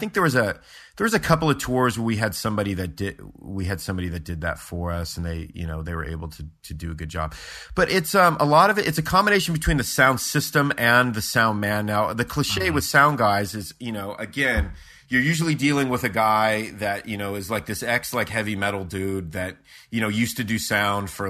couple of tours where we had somebody that did that for us, and they were able to do a good job. But it's, a lot of it's a combination between the sound system and the sound man. Now, the cliche with sound guys is, again, you're usually dealing with a guy that, is like this heavy metal dude that, used to do sound for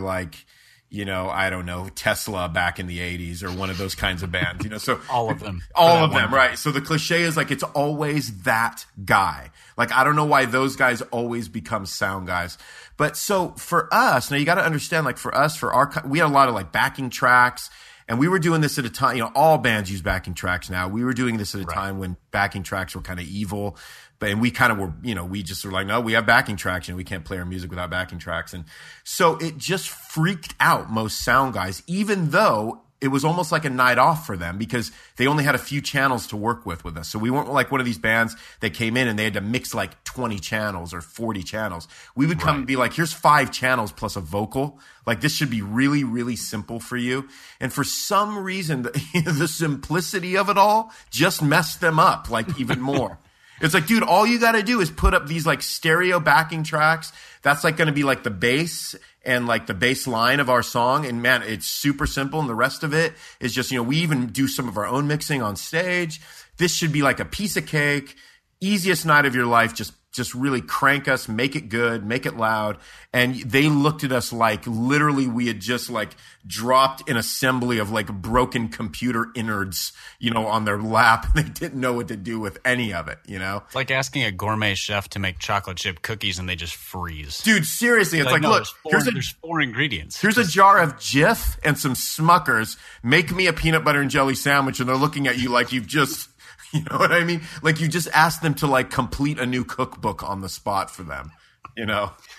I don't know, Tesla back in the 80s or one of those kinds of bands, so all of them, right? So the cliche is it's always that guy. I don't know why those guys always become sound guys. But so for us, now you got to understand, for us, we had a lot of backing tracks. And we were doing this at a time, all bands use backing tracks now. We were doing this at a time when backing tracks were kind of evil. And we kind of were, we just were like, no, we have backing tracks, we can't play our music without backing tracks. And so it just freaked out most sound guys, even though it was almost like a night off for them because they only had a few channels to work with us. So we weren't like one of these bands that came in and they had to mix 20 channels or 40 channels. We would come and be like, here's 5 channels plus a vocal. This should be really, really simple for you. And for some reason, the simplicity of it all just messed them up even more. It's dude, all you got to do is put up these stereo backing tracks. That's going to be the bass and the bass line of our song. And man, it's super simple. And the rest of it is just, we even do some of our own mixing on stage. This should be a piece of cake. Easiest night of your life. Just really crank us, make it good, make it loud. And they looked at us literally we had just dropped an assembly of broken computer innards, on their lap. They didn't know what to do with any of it, It's like asking a gourmet chef to make chocolate chip cookies and they just freeze. Dude, seriously, it's no, look, there's 4 ingredients. Here's a jar of Jif and some Smuckers. Make me a peanut butter and jelly sandwich. And they're looking at you like you've just... You know what I mean? You just asked them to complete a new cookbook on the spot for them, And,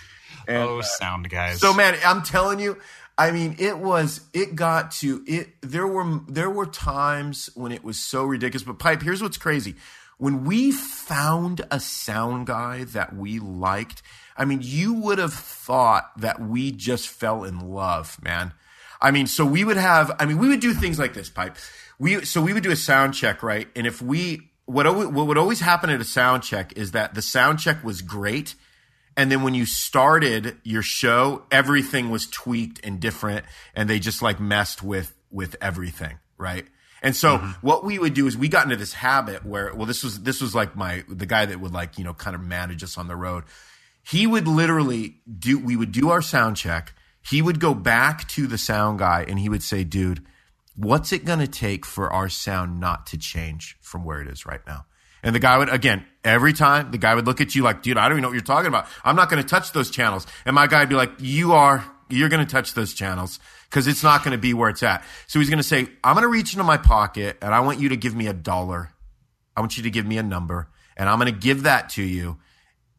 sound guys. So man, I'm telling you, I mean, there were times when it was so ridiculous, but Pipe, here's what's crazy. When we found a sound guy that we liked, I mean, you would have thought that we just fell in love, man. I mean, so we would do things like this, Pipe. We would do a sound check, right? And what would always happen at a sound check is that the sound check was great. And then when you started your show, everything was tweaked and different. And they just messed with everything, right? And so what we would do is we got into this habit where, this was the guy that would kind of manage us on the road. He would literally we would do our sound check. He would go back to the sound guy and he would say, dude, what's it going to take for our sound not to change from where it is right now? And the guy would, again, every time the guy would look at you like, dude, I don't even know what you're talking about. I'm not going to touch those channels. And my guy would be like, you're going to touch those channels because it's not going to be where it's at. So he's going to say, I'm going to reach into my pocket and I want you to give me $1. I want you to give me a number and I'm going to give that to you.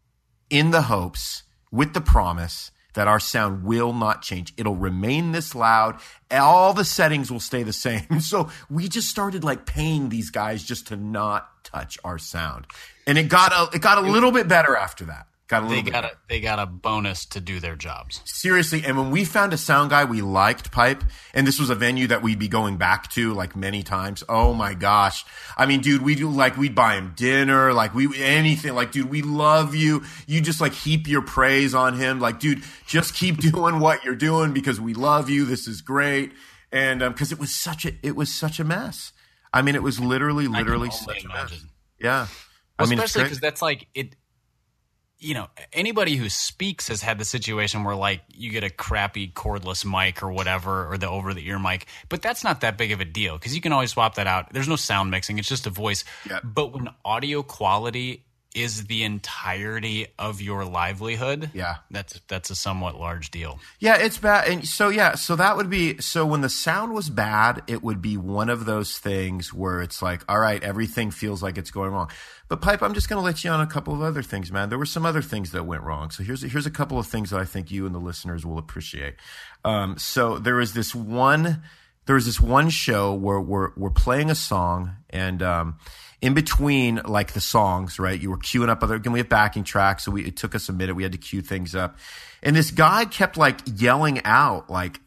in the hopes, with the promise that our sound will not change. It'll remain this loud. All the settings will stay the same. So we just started like paying these guys just to not touch our sound. And it got a little bit better after that. They got a bonus to do their jobs. Seriously, and when we found a sound guy we liked, Pipe, and this was a venue that we'd be going back to like many times. Oh my gosh. I mean, dude, we'd buy him dinner, anything. Like, dude, we love you. You just like heap your praise on him. Like, dude, just keep doing what you're doing because we love you. This is great. And because it was such a mess. I mean, it was literally such a mess. Yeah. Well, I mean, especially because that's like it. You know, anybody who speaks has had the situation where like you get a crappy cordless mic or whatever, or the over the ear mic, but that's not that big of a deal because you can always swap that out. There's no sound mixing. It's just a voice. Yep. But when audio quality is the entirety of your livelihood, that's a somewhat large deal. Yeah, it's bad. And so that would be, so when the sound was bad, it would be one of those things where it's like, all right, everything feels like it's going wrong. But Pipe, I'm just going to let you on a couple of other things, man. There were some other things that went wrong. So here's a couple of things that I think you and the listeners will appreciate. So there was this one show where we're playing a song, and in between like the songs, right? You were queuing up again, we have backing tracks, so it took us a minute. We had to queue things up, and this guy kept like yelling out, like,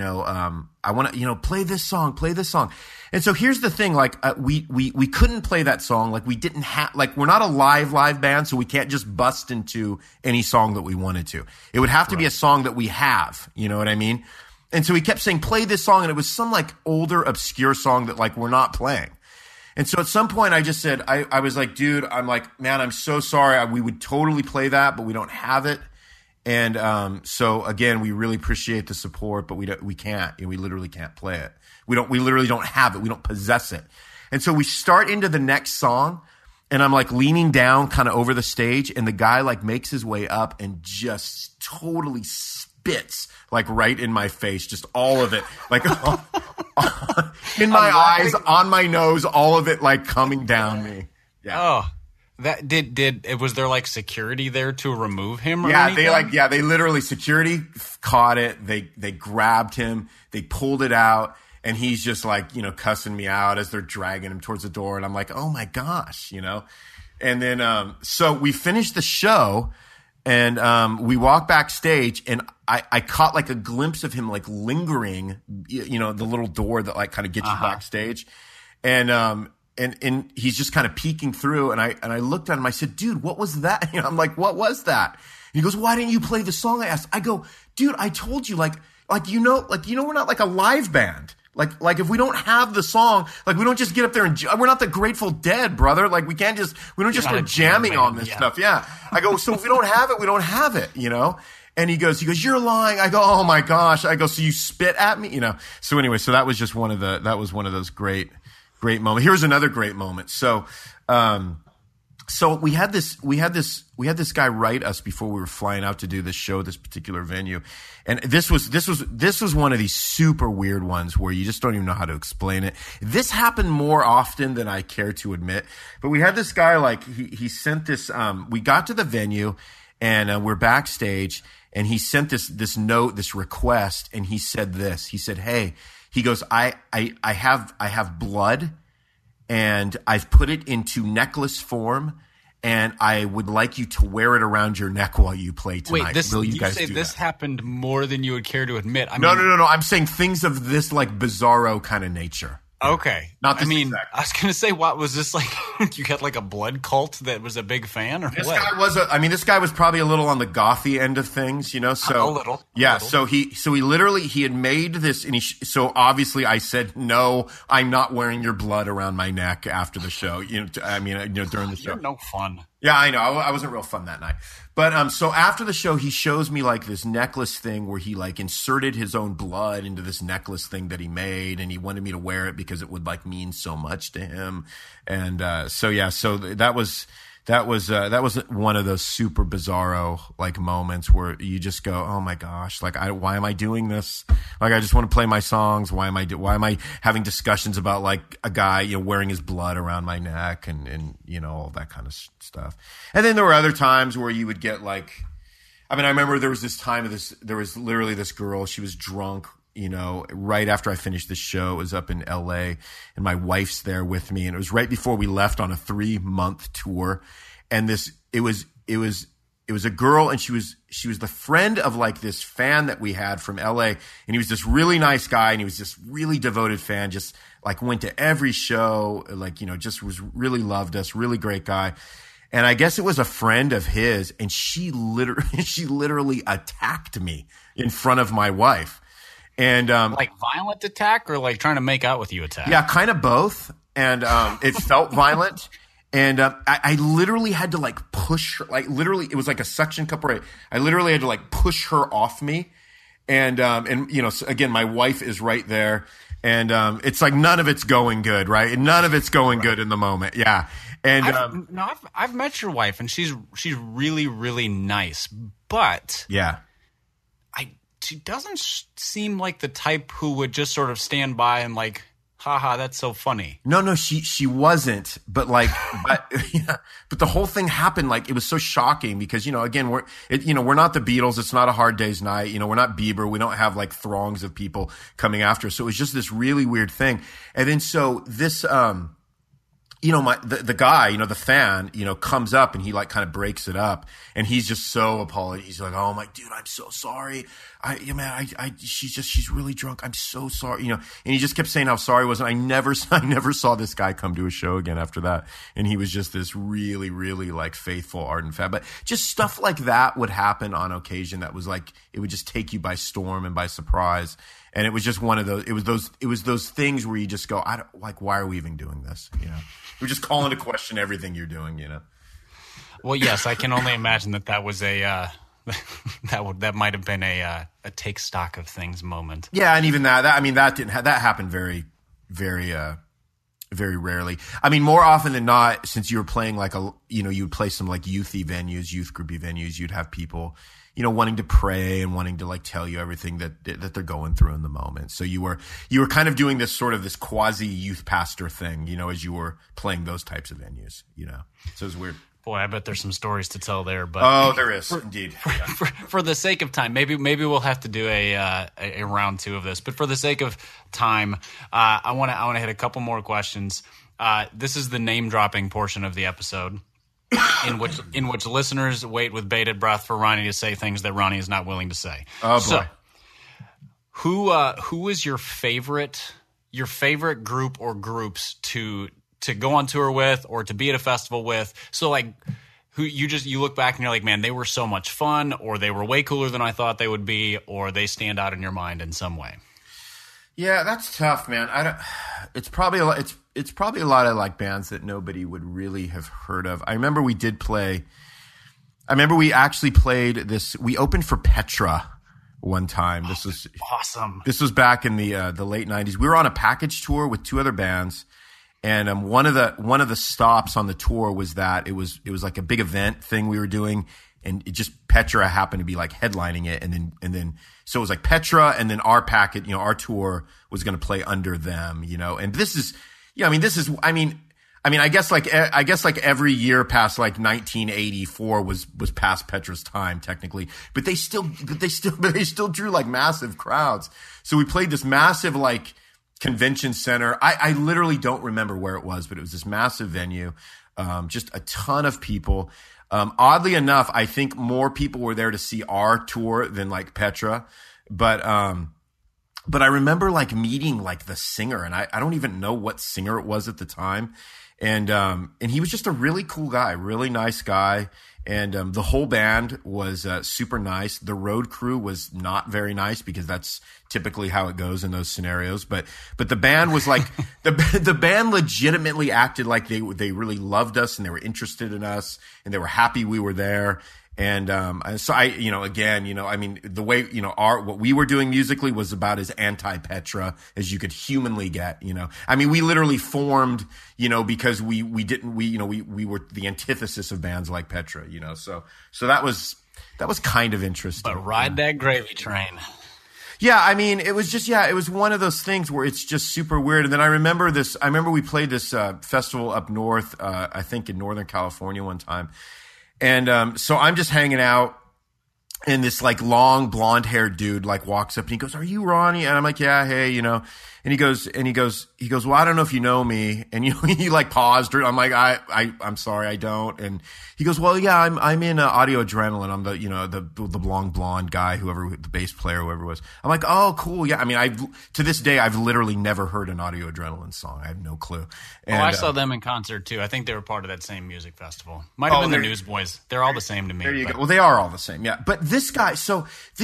I want to, play this song. And so here's the thing, like, we couldn't play that song. Like, we didn't have, like, we're not a live band, so we can't just bust into any song that we wanted to. It would have to be a song that we have, you know what I mean? And so he kept saying, play this song. And it was some like older, obscure song that like we're not playing. And so at some point I just said, I was like, dude, I'm like, man, I'm so sorry. We would totally play that, but we don't have it. And so again, we really appreciate the support, but we can't. We literally can't play it. We literally don't have it. We don't possess it. And so we start into the next song, and I'm like leaning down kind of over the stage, and the guy like makes his way up and just totally spits like right in my face, just all of it, like in my eyes, on my nose, all of it like coming down me. Yeah. Oh. That was there like security there to remove him? Or anything? They literally, security caught it. They grabbed him, they pulled it out, and he's just like, cussing me out as they're dragging him towards the door. And I'm like, oh my gosh, and then, so we finished the show, and, we walk backstage, and I caught like a glimpse of him like lingering, the little door that like kind of gets you backstage. And he's just kind of peeking through, and I looked at him. I said, "Dude, what was that?" I'm like, "What was that?" And he goes, "Why didn't you play the song I asked?" I go, "Dude, I told you, like we're not like a live band. Like if we don't have the song, like we don't just get up there and we're not the Grateful Dead, brother. Like we don't just start jamming on this stuff. Yeah." I go, "So if we don't have it, we don't have it, And he goes, "You're lying." I go, "Oh my gosh." I go, "So you spit at me?" So anyway, so that was just one of those great moment. Here's another great moment. So we had this guy write us before we were flying out to do this show, this particular venue. And this was one of these super weird ones where you just don't even know how to explain it. This happened more often than I care to admit. But we had this guy, like, he sent this, we got to the venue, and we're backstage, and he sent this note, this request, and he said this. He said, "Hey," he goes, I have blood, and I've put it into necklace form, and I would like you to wear it around your neck while you play tonight. Wait, will you guys say do this that? happened more than you would care to admit? No. I'm saying things of this like bizarro kind of nature. Okay. Not this I exact. was going to say, what was this like? You had like a blood cult that was a big fan, or this what? This guy was probably a little on the gothy end of things, So a little. So he literally he had made this, and so obviously I said, "No, I'm not wearing your blood around my neck after the show." During the show. You're no fun. Yeah, I know. I wasn't real fun that night. But so after the show, he shows me like this necklace thing where he like inserted his own blood into this necklace thing that he made, and he wanted me to wear it because it would like mean so much to him. And so that that was one of those super bizarro like moments where you just go, oh my gosh, like why am I doing this? Like I just want to play my songs. Why am I having discussions about like a guy, you know, wearing his blood around my neck and you know, all that kind of stuff. And then there were other times where you would get like, I mean, I remember there was this time there was literally this girl, she was drunk, you know, right after I finished the show. It was up in LA and my wife's there with me. And it was right before we left on a 3-month tour. And it was a girl, and she was the friend of like this fan that we had from LA. And he was this really nice guy, and he was this really devoted fan, just like went to every show, like, you know, just really loved us, really great guy. And I guess it was a friend of his, and she literally attacked me in front of my wife. And like violent attack or like trying to make out with you attack? Yeah, kind of both. And it felt violent. And I literally had to like push her, like literally it was like a suction cup, right? I literally had to like push her off me. And you know, so again, my wife is right there. And it's like none of it's going good, right? None of it's going good in the moment. Yeah. And I've met your wife, and she's really, really nice. But yeah. She doesn't seem like the type who would just sort of stand by and like, haha, that's so funny. No, she wasn't. But like, but the whole thing happened like it was so shocking because, you know, again, we're not the Beatles. It's not A Hard Day's Night. You know, we're not Bieber. We don't have like throngs of people coming after us. So it was just this really weird thing. And then so this, you know, the guy, you know, the fan, you know, comes up and he like kind of breaks it up, and he's just so apologetic. He's like, "Oh my dude, I'm so sorry. She's really drunk. I'm so sorry." You know, and he just kept saying how sorry he was. And I never saw this guy come to a show again after that. And he was just this really, really like faithful, ardent fan. But just stuff like that would happen on occasion. That was like, it would just take you by storm and by surprise. And it was just one of those. It was those things where you just go, why are we even doing this? You know, we're just calling to question everything you're doing. You know. Well, yes, I can only imagine that was a that might have been a take stock of things moment. Yeah, and even that happened very, very, very rarely. I mean, more often than not, since you were playing like you would play some like youth groupy venues, you'd have people, you know, wanting to pray and wanting to like tell you everything that they're going through in the moment. So you were kind of doing this sort of this quasi youth pastor thing, you know, as you were playing those types of venues, you know. So it's weird. Boy, I bet there's some stories to tell there. But oh, there is indeed. For the sake of time, maybe we'll have to do a round 2 of this. But for the sake of time, I want to hit a couple more questions. This is the name dropping portion of the episode, in which listeners wait with bated breath for Ronnie to say things that Ronnie is not willing to say. Oh boy. So, who is your favorite group or groups to go on tour with or to be at a festival with? So like who you look back and you're like, man, they were so much fun, or they were way cooler than I thought they would be, or they stand out in your mind in some way. Yeah, that's tough, man. It's probably a lot of like bands that nobody would really have heard of. I remember we actually played this. We opened for Petra one time. This was awesome. This was back in the late 90s. We were on a package tour with 2 other bands. And one of the stops on the tour was that it was like a big event thing we were doing, and it just Petra happened to be like headlining it, and then so it was like Petra, and then our packet, you know, our tour was going to play under them, you know. And I guess like every year past like 1984 was past Petra's time technically, but they still drew like massive crowds. So we played this massive like convention center. I literally don't remember where it was, but it was this massive venue, just a ton of people. Oddly enough, I think more people were there to see our tour than like Petra, but I remember like meeting like the singer, and I don't even know what singer it was at the time, and he was just a really cool guy, really nice guy. And the whole band was super nice. The road crew was not very nice because that's typically how it goes in those scenarios. But the band was like the band legitimately acted like they really loved us and they were interested in us and they were happy we were there. And so I, again, I mean, the way, what we were doing musically was about as anti-Petra as you could humanly get, I mean, we literally formed, because we were the antithesis of bands like Petra, so that was kind of interesting. But ride that gravy train. Yeah, I mean, it was one of those things where it's just super weird. And then I remember we played this festival up north, I think in Northern California one time. And so I'm just hanging out, and this like long blonde haired dude like walks up and he goes, "Are you Ronnie?" And I'm like, "Yeah, hey, And he goes, "Well, I don't know if you know me." And he like paused. I'm like, I'm sorry, I don't. And he goes, "Well, yeah, I'm in Audio Adrenaline. I'm the long blonde guy, the bass player, whoever it was." I'm like, "Oh, cool, yeah." I mean, to this day I've literally never heard an Audio Adrenaline song. I have no clue. And, I saw them in concert too. I think they were part of that same music festival. Might have been the Newsboys. They're all the same to me. There you go. Well, they are all the same, yeah. But this guy, so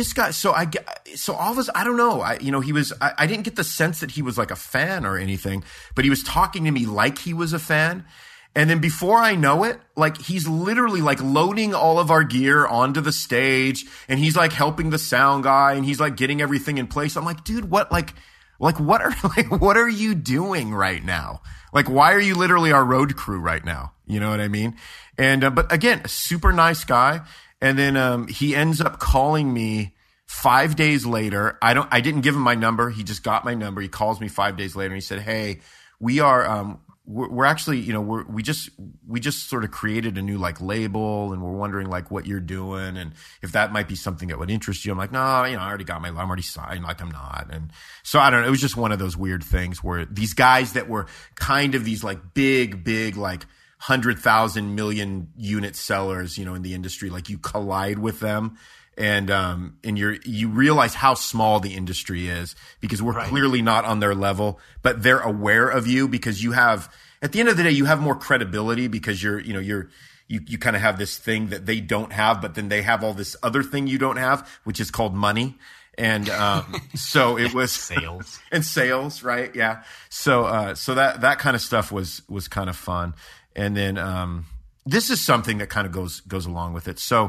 all of us, I don't know. I didn't get the sense that he was like a fan or anything, but he was talking to me like he was a fan. And then before I know it, like he's literally like loading all of our gear onto the stage, and he's like helping the sound guy, and he's like getting everything in place. I'm like, dude, what what are you doing right now? Like, why are you literally our road crew right now? You know what I mean? And but again, a super nice guy. And then he ends up calling me 5 days later. I didn't give him my number. He just got my number. He calls me 5 days later and he said, "Hey, we are we're actually, we just sort of created a new like label, and we're wondering like what you're doing and if that might be something that would interest you." I'm like, "No, I already got I'm already signed." Like, I'm not. And so I don't know. It was just one of those weird things where these guys that were kind of these like big, like 100,000 million unit sellers, in the industry, like you collide with them. And you realize how small the industry is because we're clearly not on their level, but they're aware of you because you have, at the end of the day, you have more credibility because you kind of have this thing that they don't have, but then they have all this other thing you don't have, which is called money. And, so it was sales and sales, right? Yeah. So that kind of stuff was kind of fun. And then, this is something that kind of goes along with it. So,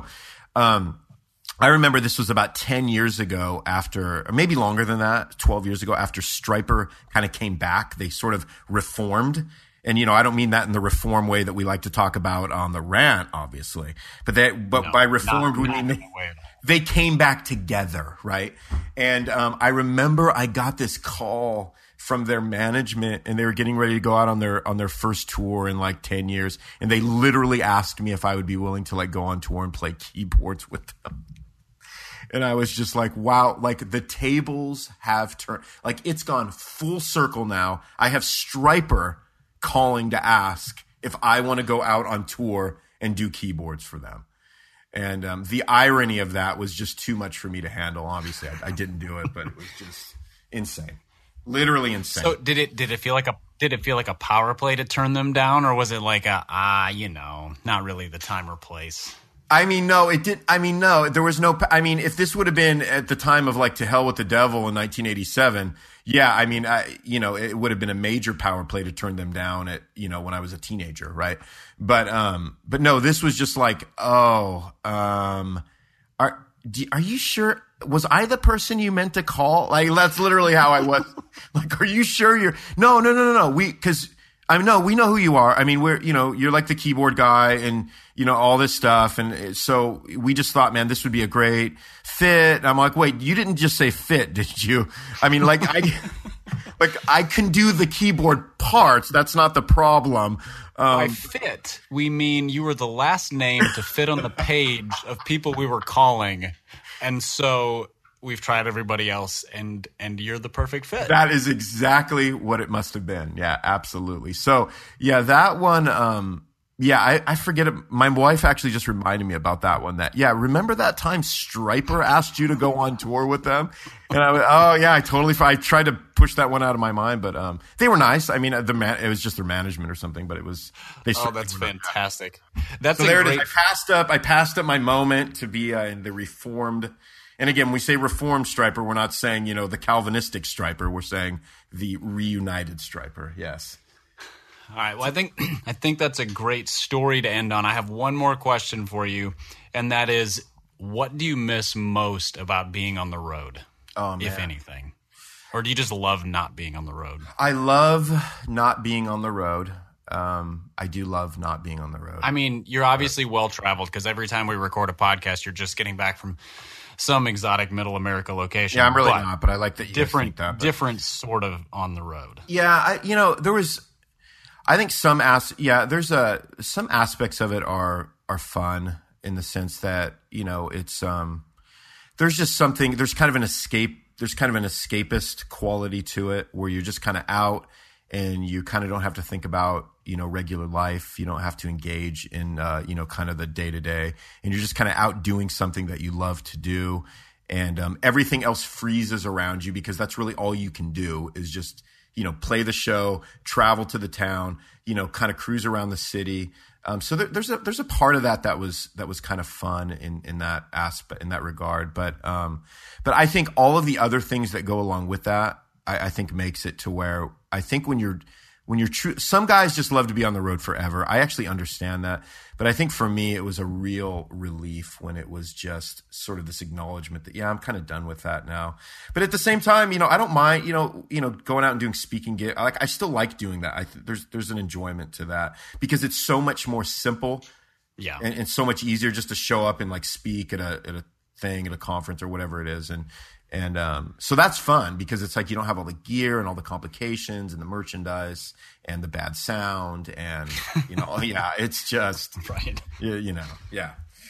I remember this was about 10 years ago or maybe longer than that, 12 years ago after Stryper kind of came back. They sort of reformed. And, I don't mean that in the reform way that we like to talk about on the rant, obviously. But by reformed, we mean they came back together, right? And I remember I got this call from their management, and they were getting ready to go out on their first tour in like 10 years. And they literally asked me if I would be willing to like go on tour and play keyboards with them. And I was just like, wow, like the tables have turned. Like it's gone full circle now. I have Stryper calling to ask if I want to go out on tour and do keyboards for them. And the irony of that was just too much for me to handle. Obviously, I didn't do it, but it was just insane. Literally insane. So did it feel like a power play to turn them down, or was it like not really the time or place? I mean, no, it did. I mean, no, there was no. I mean, if this would have been at the time of like To Hell with the Devil in 1987, yeah, I mean, it would have been a major power play to turn them down at when I was a teenager, right? But no, this was just like, are you sure? Was I the person you meant to call? Like that's literally how I was. Like, are you sure you're? No. We know who you are. I mean, you're like the keyboard guy and, all this stuff. And so we just thought, man, this would be a great fit. And I'm like, wait, you didn't just say fit, did you? I mean, like, I can do the keyboard parts. That's not the problem. By fit, we mean you were the last name to fit on the page of people we were calling. And so we've tried everybody else, and you're the perfect fit. That is exactly what it must have been. Yeah, absolutely. So, yeah, that one, I forget it. My wife actually just reminded me about that one. Remember that time Stryper asked you to go on tour with them? And I went, oh, yeah, I tried to push that one out of my mind, but they were nice. I mean, it was just their management or something, but it was. That's fantastic. That's so there it is. I passed up my moment to be in the reformed. And again, when we say reformed Stryper, we're not saying, the Calvinistic Stryper. We're saying the reunited Stryper. Yes. All right. Well, I think that's a great story to end on. I have one more question for you, and that is, what do you miss most about being on the road, if anything? Or do you just love not being on the road? I love not being on the road. I do love not being on the road. I mean, you're obviously well-traveled because every time we record a podcast, you're just getting back from some exotic middle America location. Yeah, I'm really not, but I like that you different, think that. different sort of on the road. Yeah, there was, I think some aspects of it are fun in the sense that, it's, there's just something, there's kind of an escapist quality to it where you're just kind of out and you kind of don't have to think about, regular life. You don't have to engage in, kind of the day to day, and you're just kind of out doing something that you love to do. And, everything else freezes around you because that's really all you can do is just, play the show, travel to the town, kind of cruise around the city. So there's a part of that was kind of fun in that aspect, in that regard. But I think all of the other things that go along with that, I think makes it to where I think when you're true, some guys just love to be on the road forever. I actually understand that. But I think for me, it was a real relief when it was just sort of this acknowledgement that, I'm kind of done with that now. But at the same time, I don't mind, going out and doing speaking gigs. I still like doing that. There's an enjoyment to that because it's so much more simple. Yeah. And so much easier just to show up and speak at a thing, at a conference or whatever it is. And so that's fun because it's like you don't have all the gear and all the complications and the merchandise and the bad sound and, yeah, it's just, right. Yeah.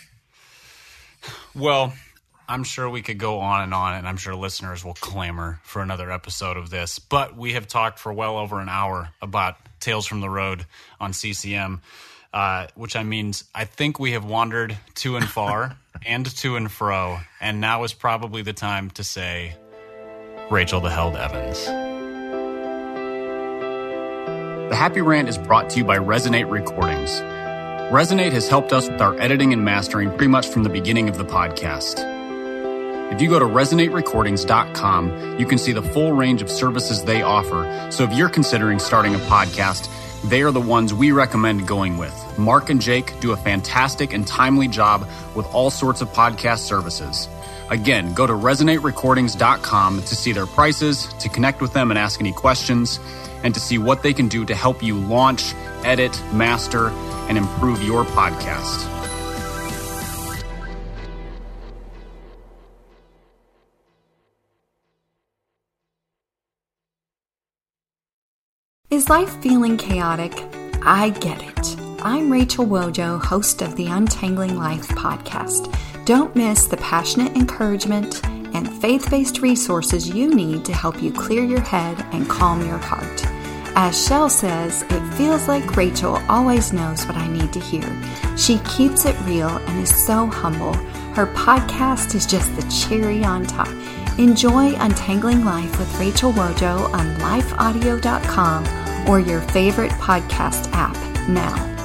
Well, I'm sure we could go on, and I'm sure listeners will clamor for another episode of this, but we have talked for well over an hour about Tales from the Road on CCM, which means I think we have wandered to and far and to and fro, and now is probably the time to say, Rachel the Held Evans. The Happy Rant is brought to you by Resonate Recordings. Resonate has helped us with our editing and mastering pretty much from the beginning of the podcast. If you go to resonaterecordings.com, you can see the full range of services they offer. So if you're considering starting a podcast, they are the ones we recommend going with. Mark and Jake do a fantastic and timely job with all sorts of podcast services. Again, go to resonaterecordings.com to see their prices, to connect with them and ask any questions, and to see what they can do to help you launch, edit, master, and improve your podcast. Is life feeling chaotic? I get it. I'm Rachel Wojo, host of the Untangling Life podcast. Don't miss the passionate encouragement and faith-based resources you need to help you clear your head and calm your heart. As Shell says, it feels like Rachel always knows what I need to hear. She keeps it real and is so humble. Her podcast is just the cherry on top. Enjoy Untangling Life with Rachel Wojo on lifeaudio.com or your favorite podcast app now.